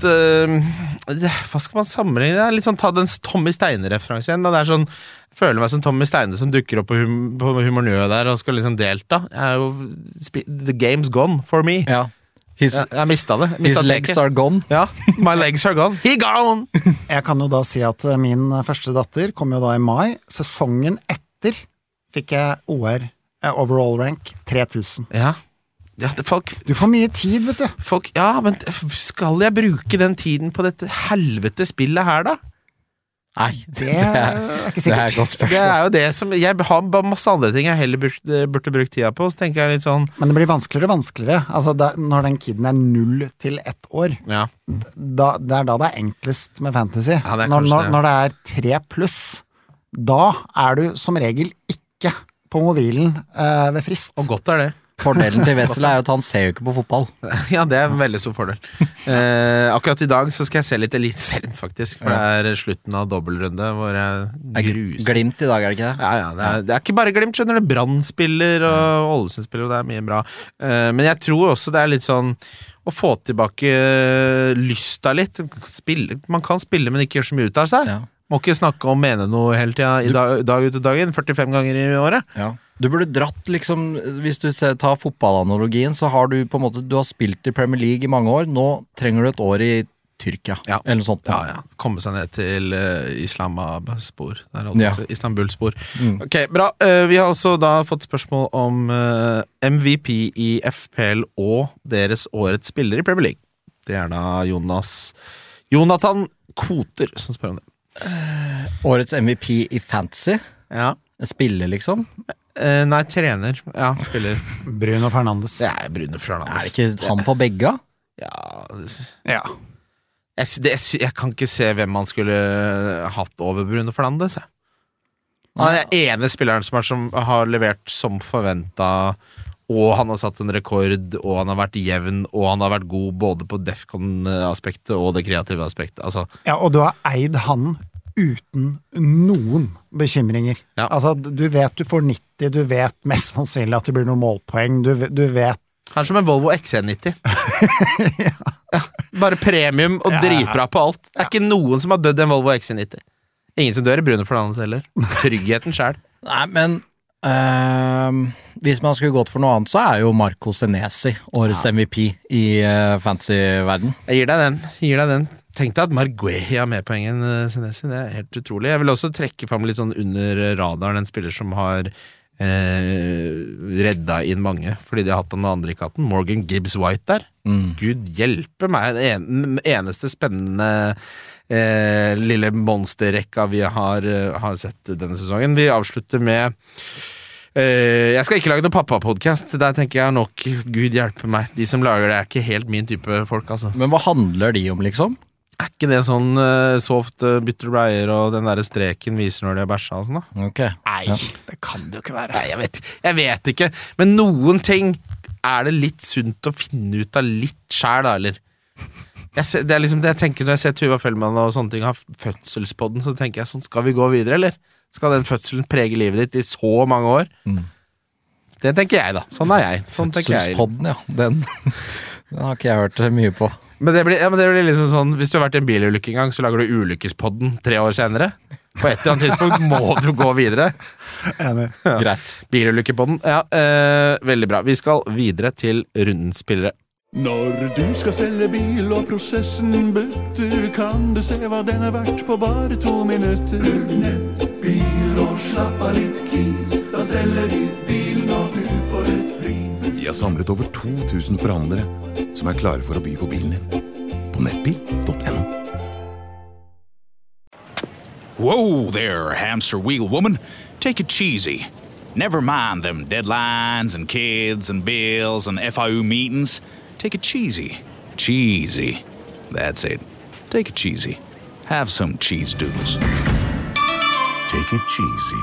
hva skal man sammenligne? Det er litt sånn, ta den Tommy Steine-referansen igjen. Det er sånn, føler meg som Tommy Steine som dukker opp på Humornø der og skal liksom delta. The game's gone for me. Ja. Jeg mistet det. His legs are gone. Ja, my legs are gone. He gone! Jeg kan jo da si at min første datter kom jo da i mai. Sesongen etter fikk jeg OR, overall rank, 3000. Ja, folk... Du får mye tid, vet du. Ja, men skal jeg bruke den tiden på dette helvete spillet her da? Nei, det er ikke sikkert. Det er et godt spørsmål. Det er jo det som... Jeg har bare masse andre ting jeg heller burde bruke tida på, så tenker jeg litt sånn... Men det blir vanskeligere og vanskeligere. Altså, når den kiden er 0 til 1 år, ja. Det er da det er enklest med fantasy. Ja, det når det er 3+, da er du som regel ikke på mobilen ved frist. Og godt er det. Fordelen til Wessel er jo at han ser jo ikke på fotball. Ja, det er en veldig stor fordel. Akkurat i dag så skal jeg se litt Eliteserien faktisk, for det er slutten av dobbeltrunde hvor jeg gruser. Glimt i dag, er det ikke det? Ja, det er ikke bare Glimt, skjønner du. Brann spiller og Ålesund spiller, og det er mye bra. Men jeg tror også det er litt sånn å få tilbake lysta litt. Man kan spille, men ikke gjøre så mye ut av seg. Ja. Må ikke snakke om mene noe hele tiden, dag ut og dag inn, 45 ganger i året. Ja. Du burde dratt liksom, hvis du tar fotballanalogien, så har du på en måte, du har spilt i Premier League i mange år, nå trenger du et år i Tyrkia, eller noe sånt. Ja. Komme seg ned til Islamabad-spor, Istanbul-spor. Ok, bra. Vi har også da fått spørsmål om MVP i FPL og deres årets spiller i Premier League. Det er da Jonathan Koter som spør om det. Årets MVP i fantasy? Ja. Spiller liksom? Nei, trener. Ja, spiller. Bruno Fernandes. Det er Bruno Fernandes. Er det ikke han på begge? Ja. Jeg kan ikke se hvem man skulle hatt over Bruno Fernandes. Han er ene spilleren som har levert som forventet, og han har satt en rekord, og han har vært jevn, og han har vært god både på Defcon-aspektet og det kreative aspektet. Altså. Ja, og du har eid han uten noen bekymringer. Ja. Altså, du vet du får 90, du vet mest sannsynlig at det blir noen målpoeng, du vet Han som en Volvo XC90. Ja, bare premium og dritbra på alt. Det ikke noen som har dødd i en Volvo XC90. Ingen som dør i Bruno Fernandes heller. Tryggheten selv. Nei, men hvis man skulle gått for noe annet, så jo Marco Senesi årets MVP i fantasy-verden. Jeg gir deg den. Tenk deg at Marguerite har mer poeng enn Senesi. Det helt utrolig. Jeg vil også trekke frem litt sånn under radaren en spiller som har redda inn mange fordi de har hatt den andre ikke hatt den. Morgan Gibbs White der. Gud hjelpe meg. Den eneste spennende lille monsterrekka vi har sett denne sesongen. Vi avslutter med jeg skal ikke lage noen pappa-podcast. Der tenker jeg nok Gud hjelpe meg. De som lager det ikke helt min type folk, altså. Men hva handler de om, liksom? Ikke det sånn soft bytter bleier og den der streken viser når de har bæsja og sånn da? Ok. Nei, det kan det jo ikke være. Nei, jeg vet ikke. Men noen ting det litt sunt å finne ut av litt selv da, eller? Det liksom det jeg tenker når jeg ser Tuva Fellmann og sånne ting har fødselspodden, så tenker jeg sånn, skal vi gå videre, eller? Skal den fødselen prege livet ditt i så mange år? Det tenker jeg da. Sånn jeg. Sånn fødselspodden, ja. Den har ikke jeg hørt mye på. Men det blir liksom sånn, hvis du har vært i en bilulykke en gang, så lager du ulykkespodden 3 år senere. På et eller annet tidspunkt må du gå videre. Enig. Ja. Greit. Bilulykkepodden, ja, veldig bra. Vi skal videre til rundens spillere. Når du skal selge bil og prosessen butter, kan du se hva den verdt på bare 2 minutter. Bruk nettbil og slapp av litt kis, da selger vi bilen og du får et pris. De har samlet over 2000 forhandlere som klare for å by på bilen din. På nettbil.no. Whoa there, hamster wheel woman. Take it cheesy. Never mind them deadlines and kids and bills and FIU meetings. Take it cheesy. Cheesy. That's it. Take it cheesy. Have some cheese doodles. Take it cheesy.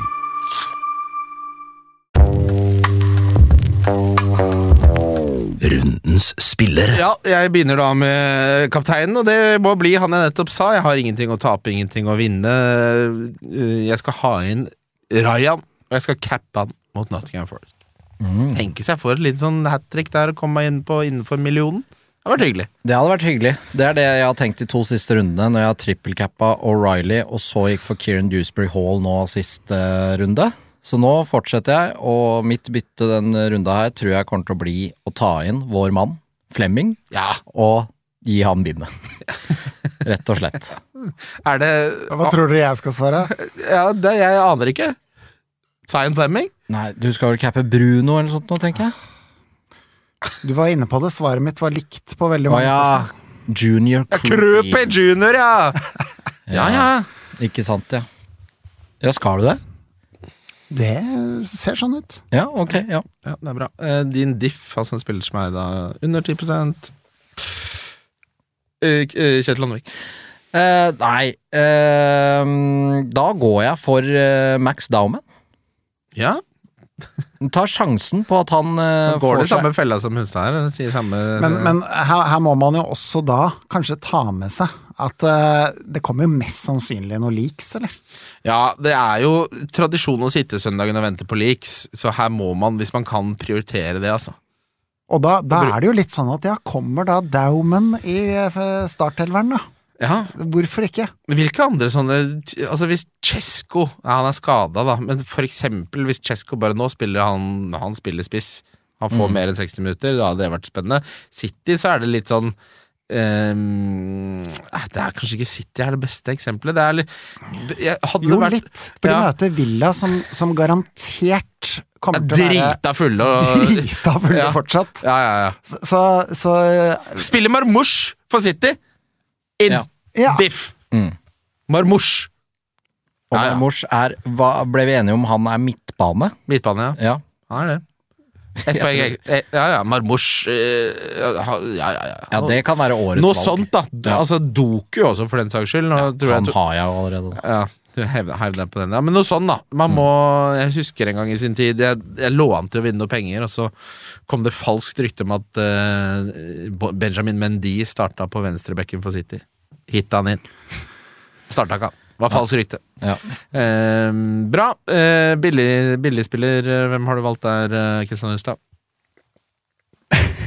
Rundens spillere. Ja, jeg begynner da med kapteinen, og det må bli han jeg nettopp sa. Jeg har ingenting å tape, ingenting å vinne. Jeg skal ha inn Ryan, og jeg skal cappe han mot Nottingham Forest. Tenker seg for et litt sånn hat-trick der å komme meg inn på innenfor millionen. Det hadde vært hyggelig. Det hadde vært hyggelig. Det det jeg har tenkt de 2 siste rundene, når jeg har trippelcappa O'Reilly, og så gikk for Kieran Dewsbury Hall nå siste runde. Så nå fortsetter jeg, og mitt bytte den runda her tror jeg kommer til å bli å ta inn vår mann, Flemming, og gi han bindet. Rett og slett. Hva tror dere jeg skal svare? Ja, jeg aner ikke. Sign Flemming? Nei, du skal vel cappe Bruno eller sånt nå, tenker jeg. Du var inne på det, svaret mitt var likt på veldig mange spørsmål. Junior Krupe Junior, ja! Ja. Ikke sant, ja. Ja, skal du det? Det ser sånn ut. Ja, ok, ja. Ja, det bra. Din diff, altså en spiller som da under 10%. Kjetil Landvik. Nei, da går jeg for Max Dauman. Ja. Ta sjansen på at han går det samme fella som Hunstad her, sier samme... Men her må man jo også da kanskje ta med seg at det kommer jo mest sannsynlig noen leaks, eller? Ja, det jo tradisjon å sitte søndagen og vente på leaks, så her må man, hvis man kan, prioritere det, altså. Og da det jo litt sånn at kommer da Dauman i startelveren da? Ja. Hvorfor ikke? Hvilke andre sånne, altså hvis Cesco, han skadet da, men for eksempel hvis Cesco bare nå spiller, han spiller spiss, han får mer enn 60 minutter, da hadde det vært spennende. City så det litt sånn, det kanskje ikke City det beste eksempelet, det litt, jo vært, litt, for de møter Villa som garantert kommer til å være drita fulle fortsatt. Ja. Så spiller Marmouche for City diff Marmouche og Marmouche ble vi enige om han midtbane? Midtbane, ja. Han det. Et poeng. Ja, Marmouche ja, det kan være årets noe valg. Sånt da, altså Doku også for den saks skyld. Han har jeg allerede. Ja, du hev deg på den. Ja, men noe sånn da, man må, jeg husker en gang i sin tid, jeg lå an til å vinne noe penger, og så kom det falskt rykte om at Benjamin Mendy startet på venstrebekken for City. Hitta han inn. Startet ikke han. Var falskt rykte. Ja. Bra. Billig spiller. Hvem har du valgt der, Kristian Hustad?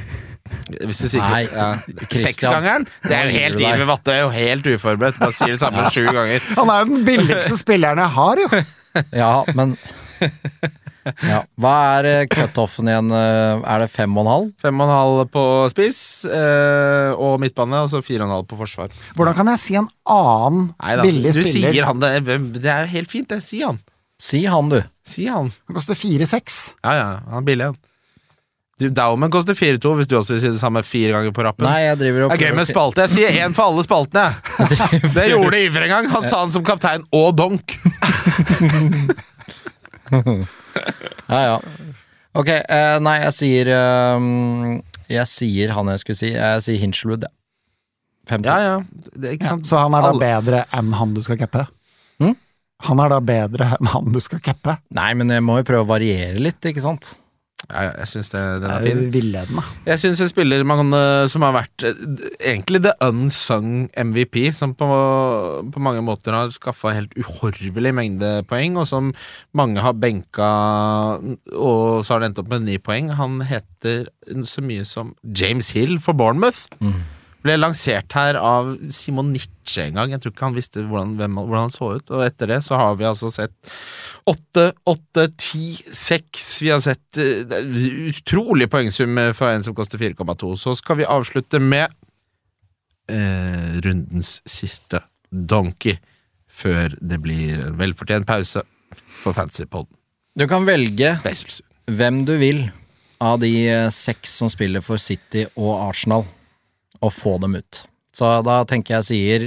Hvis du sier Nei, Christian. 6-gangeren, det jo helt i med vatte, jo helt uforberedt. Bare sier det samme 7 ganger. Han jo den billigste spilleren jeg har, jo. Ja, men ja. Hva cut-offen igjen? Det 5,5? 5,5 på spiss og midtbane, og så 4,5 på forsvar. Hvordan kan jeg si en annen billig spiller? Du sier han det jo helt fint, det. Si han. Si han, du. Si han. Han koster 4,6. Ja, han billig, han. Daumen koster 4,2 hvis du også vil si det samme 4 ganger på rappen. Nei, jeg driver og det gøy med spalte. Jeg sier 1 for alle spaltene. Det gjorde Iver en gang. Han sa han som kaptein og donk. Ja. Ok, nei, jeg sier han jeg skulle si. Jeg sier Hinchwood, ja. 50. Ja. Det ikke sant? Så han da bedre enn han du skal cappe? Han da bedre enn han du skal cappe? Nei, men jeg må jo prøve å variere litt, ikke sant? Ja, jeg synes den fin. Villedende. Jeg synes en spiller som har vært egentlig the unsung MVP, som på mange måter har skaffet helt uhorvelig mengde poeng, og som mange har benka, og så har det endt opp med 9 poeng. Han heter så mye som James Hill for Bournemouth. Ble lansert her av Simon Nietzsche en gang. Jeg tror ikke han visste hvordan han så ut, og etter det så har vi altså sett 8, 10, 6. Vi har sett utrolig poengsum fra en som koster 4,2. Så skal vi avslutte med rundens siste donkey før det blir velfortjent pause for Fantasypodden. Du kan velge hvem du vil av de 6 som spiller for City og Arsenal og få dem ut. Så da tenker jeg sier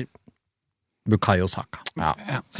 Bukayo Saka. Ja.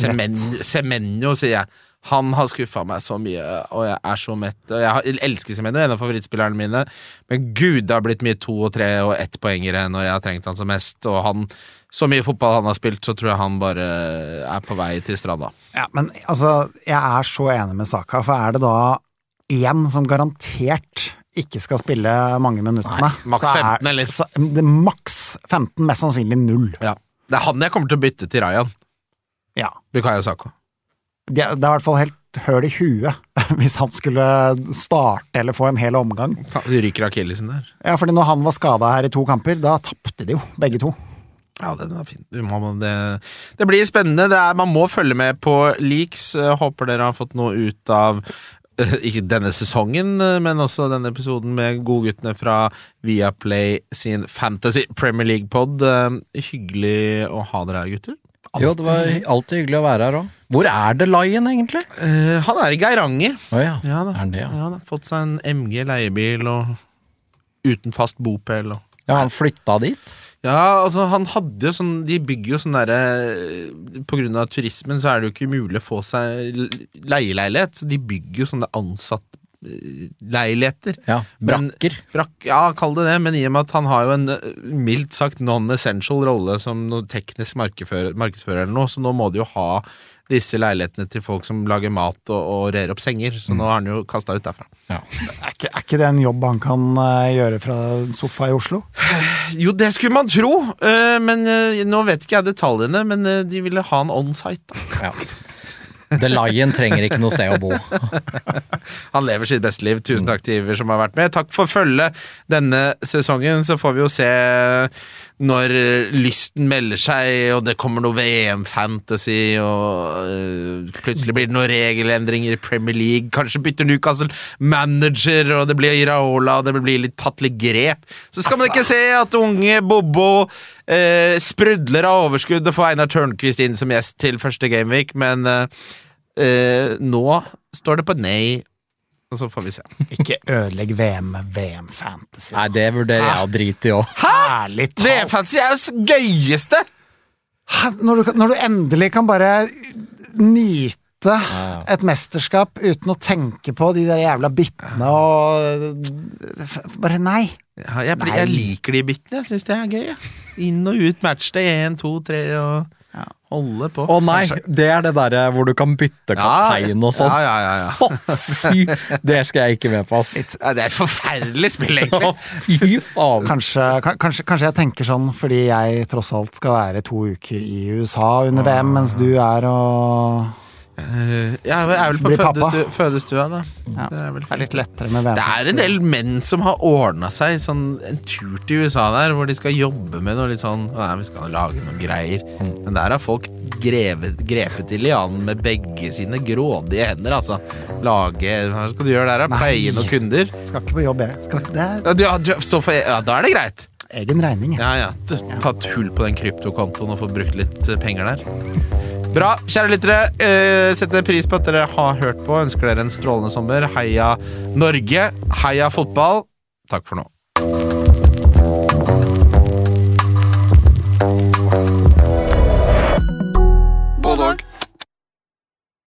Semenyo, sier jeg. Han har skuffet meg så mye, og jeg så mett. Og jeg elsker Semenyo, en av favorittspillerne mine, men Gud, det har blitt mye 2 og 3 og 1 poengere når jeg har trengt han som mest, og så mye fotball han har spilt, så tror jeg han bare på vei til stranda. Ja, men altså, jeg så enig med Saka, for det da en som garantert ikke skal spille mange minuttene. Nei, maks 15, eller? Det maks 15, mest sannsynlig 0. Ja. Det han jeg kommer til å bytte til Ryan. Ja. Bukayo Saka. Det i hvert fall helt høl i huet hvis han skulle starte eller få en hel omgang. Du ryker akillesen der. Ja, fordi når han var skadet her i 2 kamper, da tappte de jo, begge 2. Ja, den fin. Det blir spennende. Man må følge med på leaks. Håper dere har fått noe ut av ikke denne sesongen, men også denne episoden med godguttene fra Viaplay sin Fantasy Premier League-pod. Hyggelig å ha dere her, gutter. Jo, det var alltid hyggelig å være her også. Hvor The Lion, egentlig? Han i Geiranger. Ja, da. Det, ja. Ja, da. Fått seg en MG leiebil og uten fast bopel. Ja, han flytta dit? Ja, altså han hadde jo sånn, de bygger jo sånn derre, på grunn av turismen så det jo ikke mulig å få seg leieleilighet, så de bygger jo sånne ansatt leiligheter. Ja, brakker. Ja, kall det, men i og med at han har jo en mildt sagt non-essential rolle som noe teknisk markedsfører eller noe, så nå må de jo ha disse leilighetene til folk som lager mat og rer opp senger, så nå har han jo kastet ut derfra. Ja. Er ikke det en jobb han kan gjøre fra sofa i Oslo? Jo, det skulle man tro, men nå vet ikke jeg detaljene, men de ville ha en on-site da. Ja. The Lion trenger ikke noe sted å bo. Han lever sitt beste liv. Tusen takk til Iver som har vært med. Takk for følge denne sesongen, så får vi jo se når lysten melder seg, og det kommer noe VM-fantasy, og plutselig blir det noen regelendringer i Premier League, kanskje bytter Newcastle manager, og det blir Iraola, og det blir tatt litt grep. Så skal man ikke se at unge Bobo sprudler av overskudd og får Einar Tørnqvist inn som gjest til første Gameweek, men nå står det på nei, og så får vi se. Ikke ødelegg VM-fantasy. Nei, det vurderer jeg å drite i også. Herlig talt! VM-fantasy jo så gøyeste! Når du endelig kan bare nyte et mesterskap uten å tenke på de der jævla byttene og bare nei. Ja, jeg liker de byttene, jeg synes det gøy. Inn og ut matchday, 1, 2, 3 og holde på. Å nei, det det der hvor du kan bytte kaptein og sånn. Ja. Fy, det skal jeg ikke med på, ass. Det et forferdelig spill, egentlig. Fy faen. Kanskje jeg tenker sånn, fordi jeg tross alt skal være 2 uker i USA under VM, mens du og Jeg er vel på fødestua da. Ja. Det er vel Det er litt lettere med Det er en del menn som har ordnet seg sånn, en tur til USA der, hvor de skal jobbe med noe litt sånn, vi skal lage noen greier. Men der har folk grepet til lianen med begge sine grådige hender, altså. Hva skal du gjøre der da? Pleie noen kunder? Skal ikke på jobb, jeg. Da er det greit. Egen regning. Ja. Tatt hull på den kryptokontoen og få brukt litt penger der. Bra, kjære lyttere, setter pris på at dere har hørt på. Ønsker dere en strålende sommer. Heia Norge, heia fotball. Takk for nå.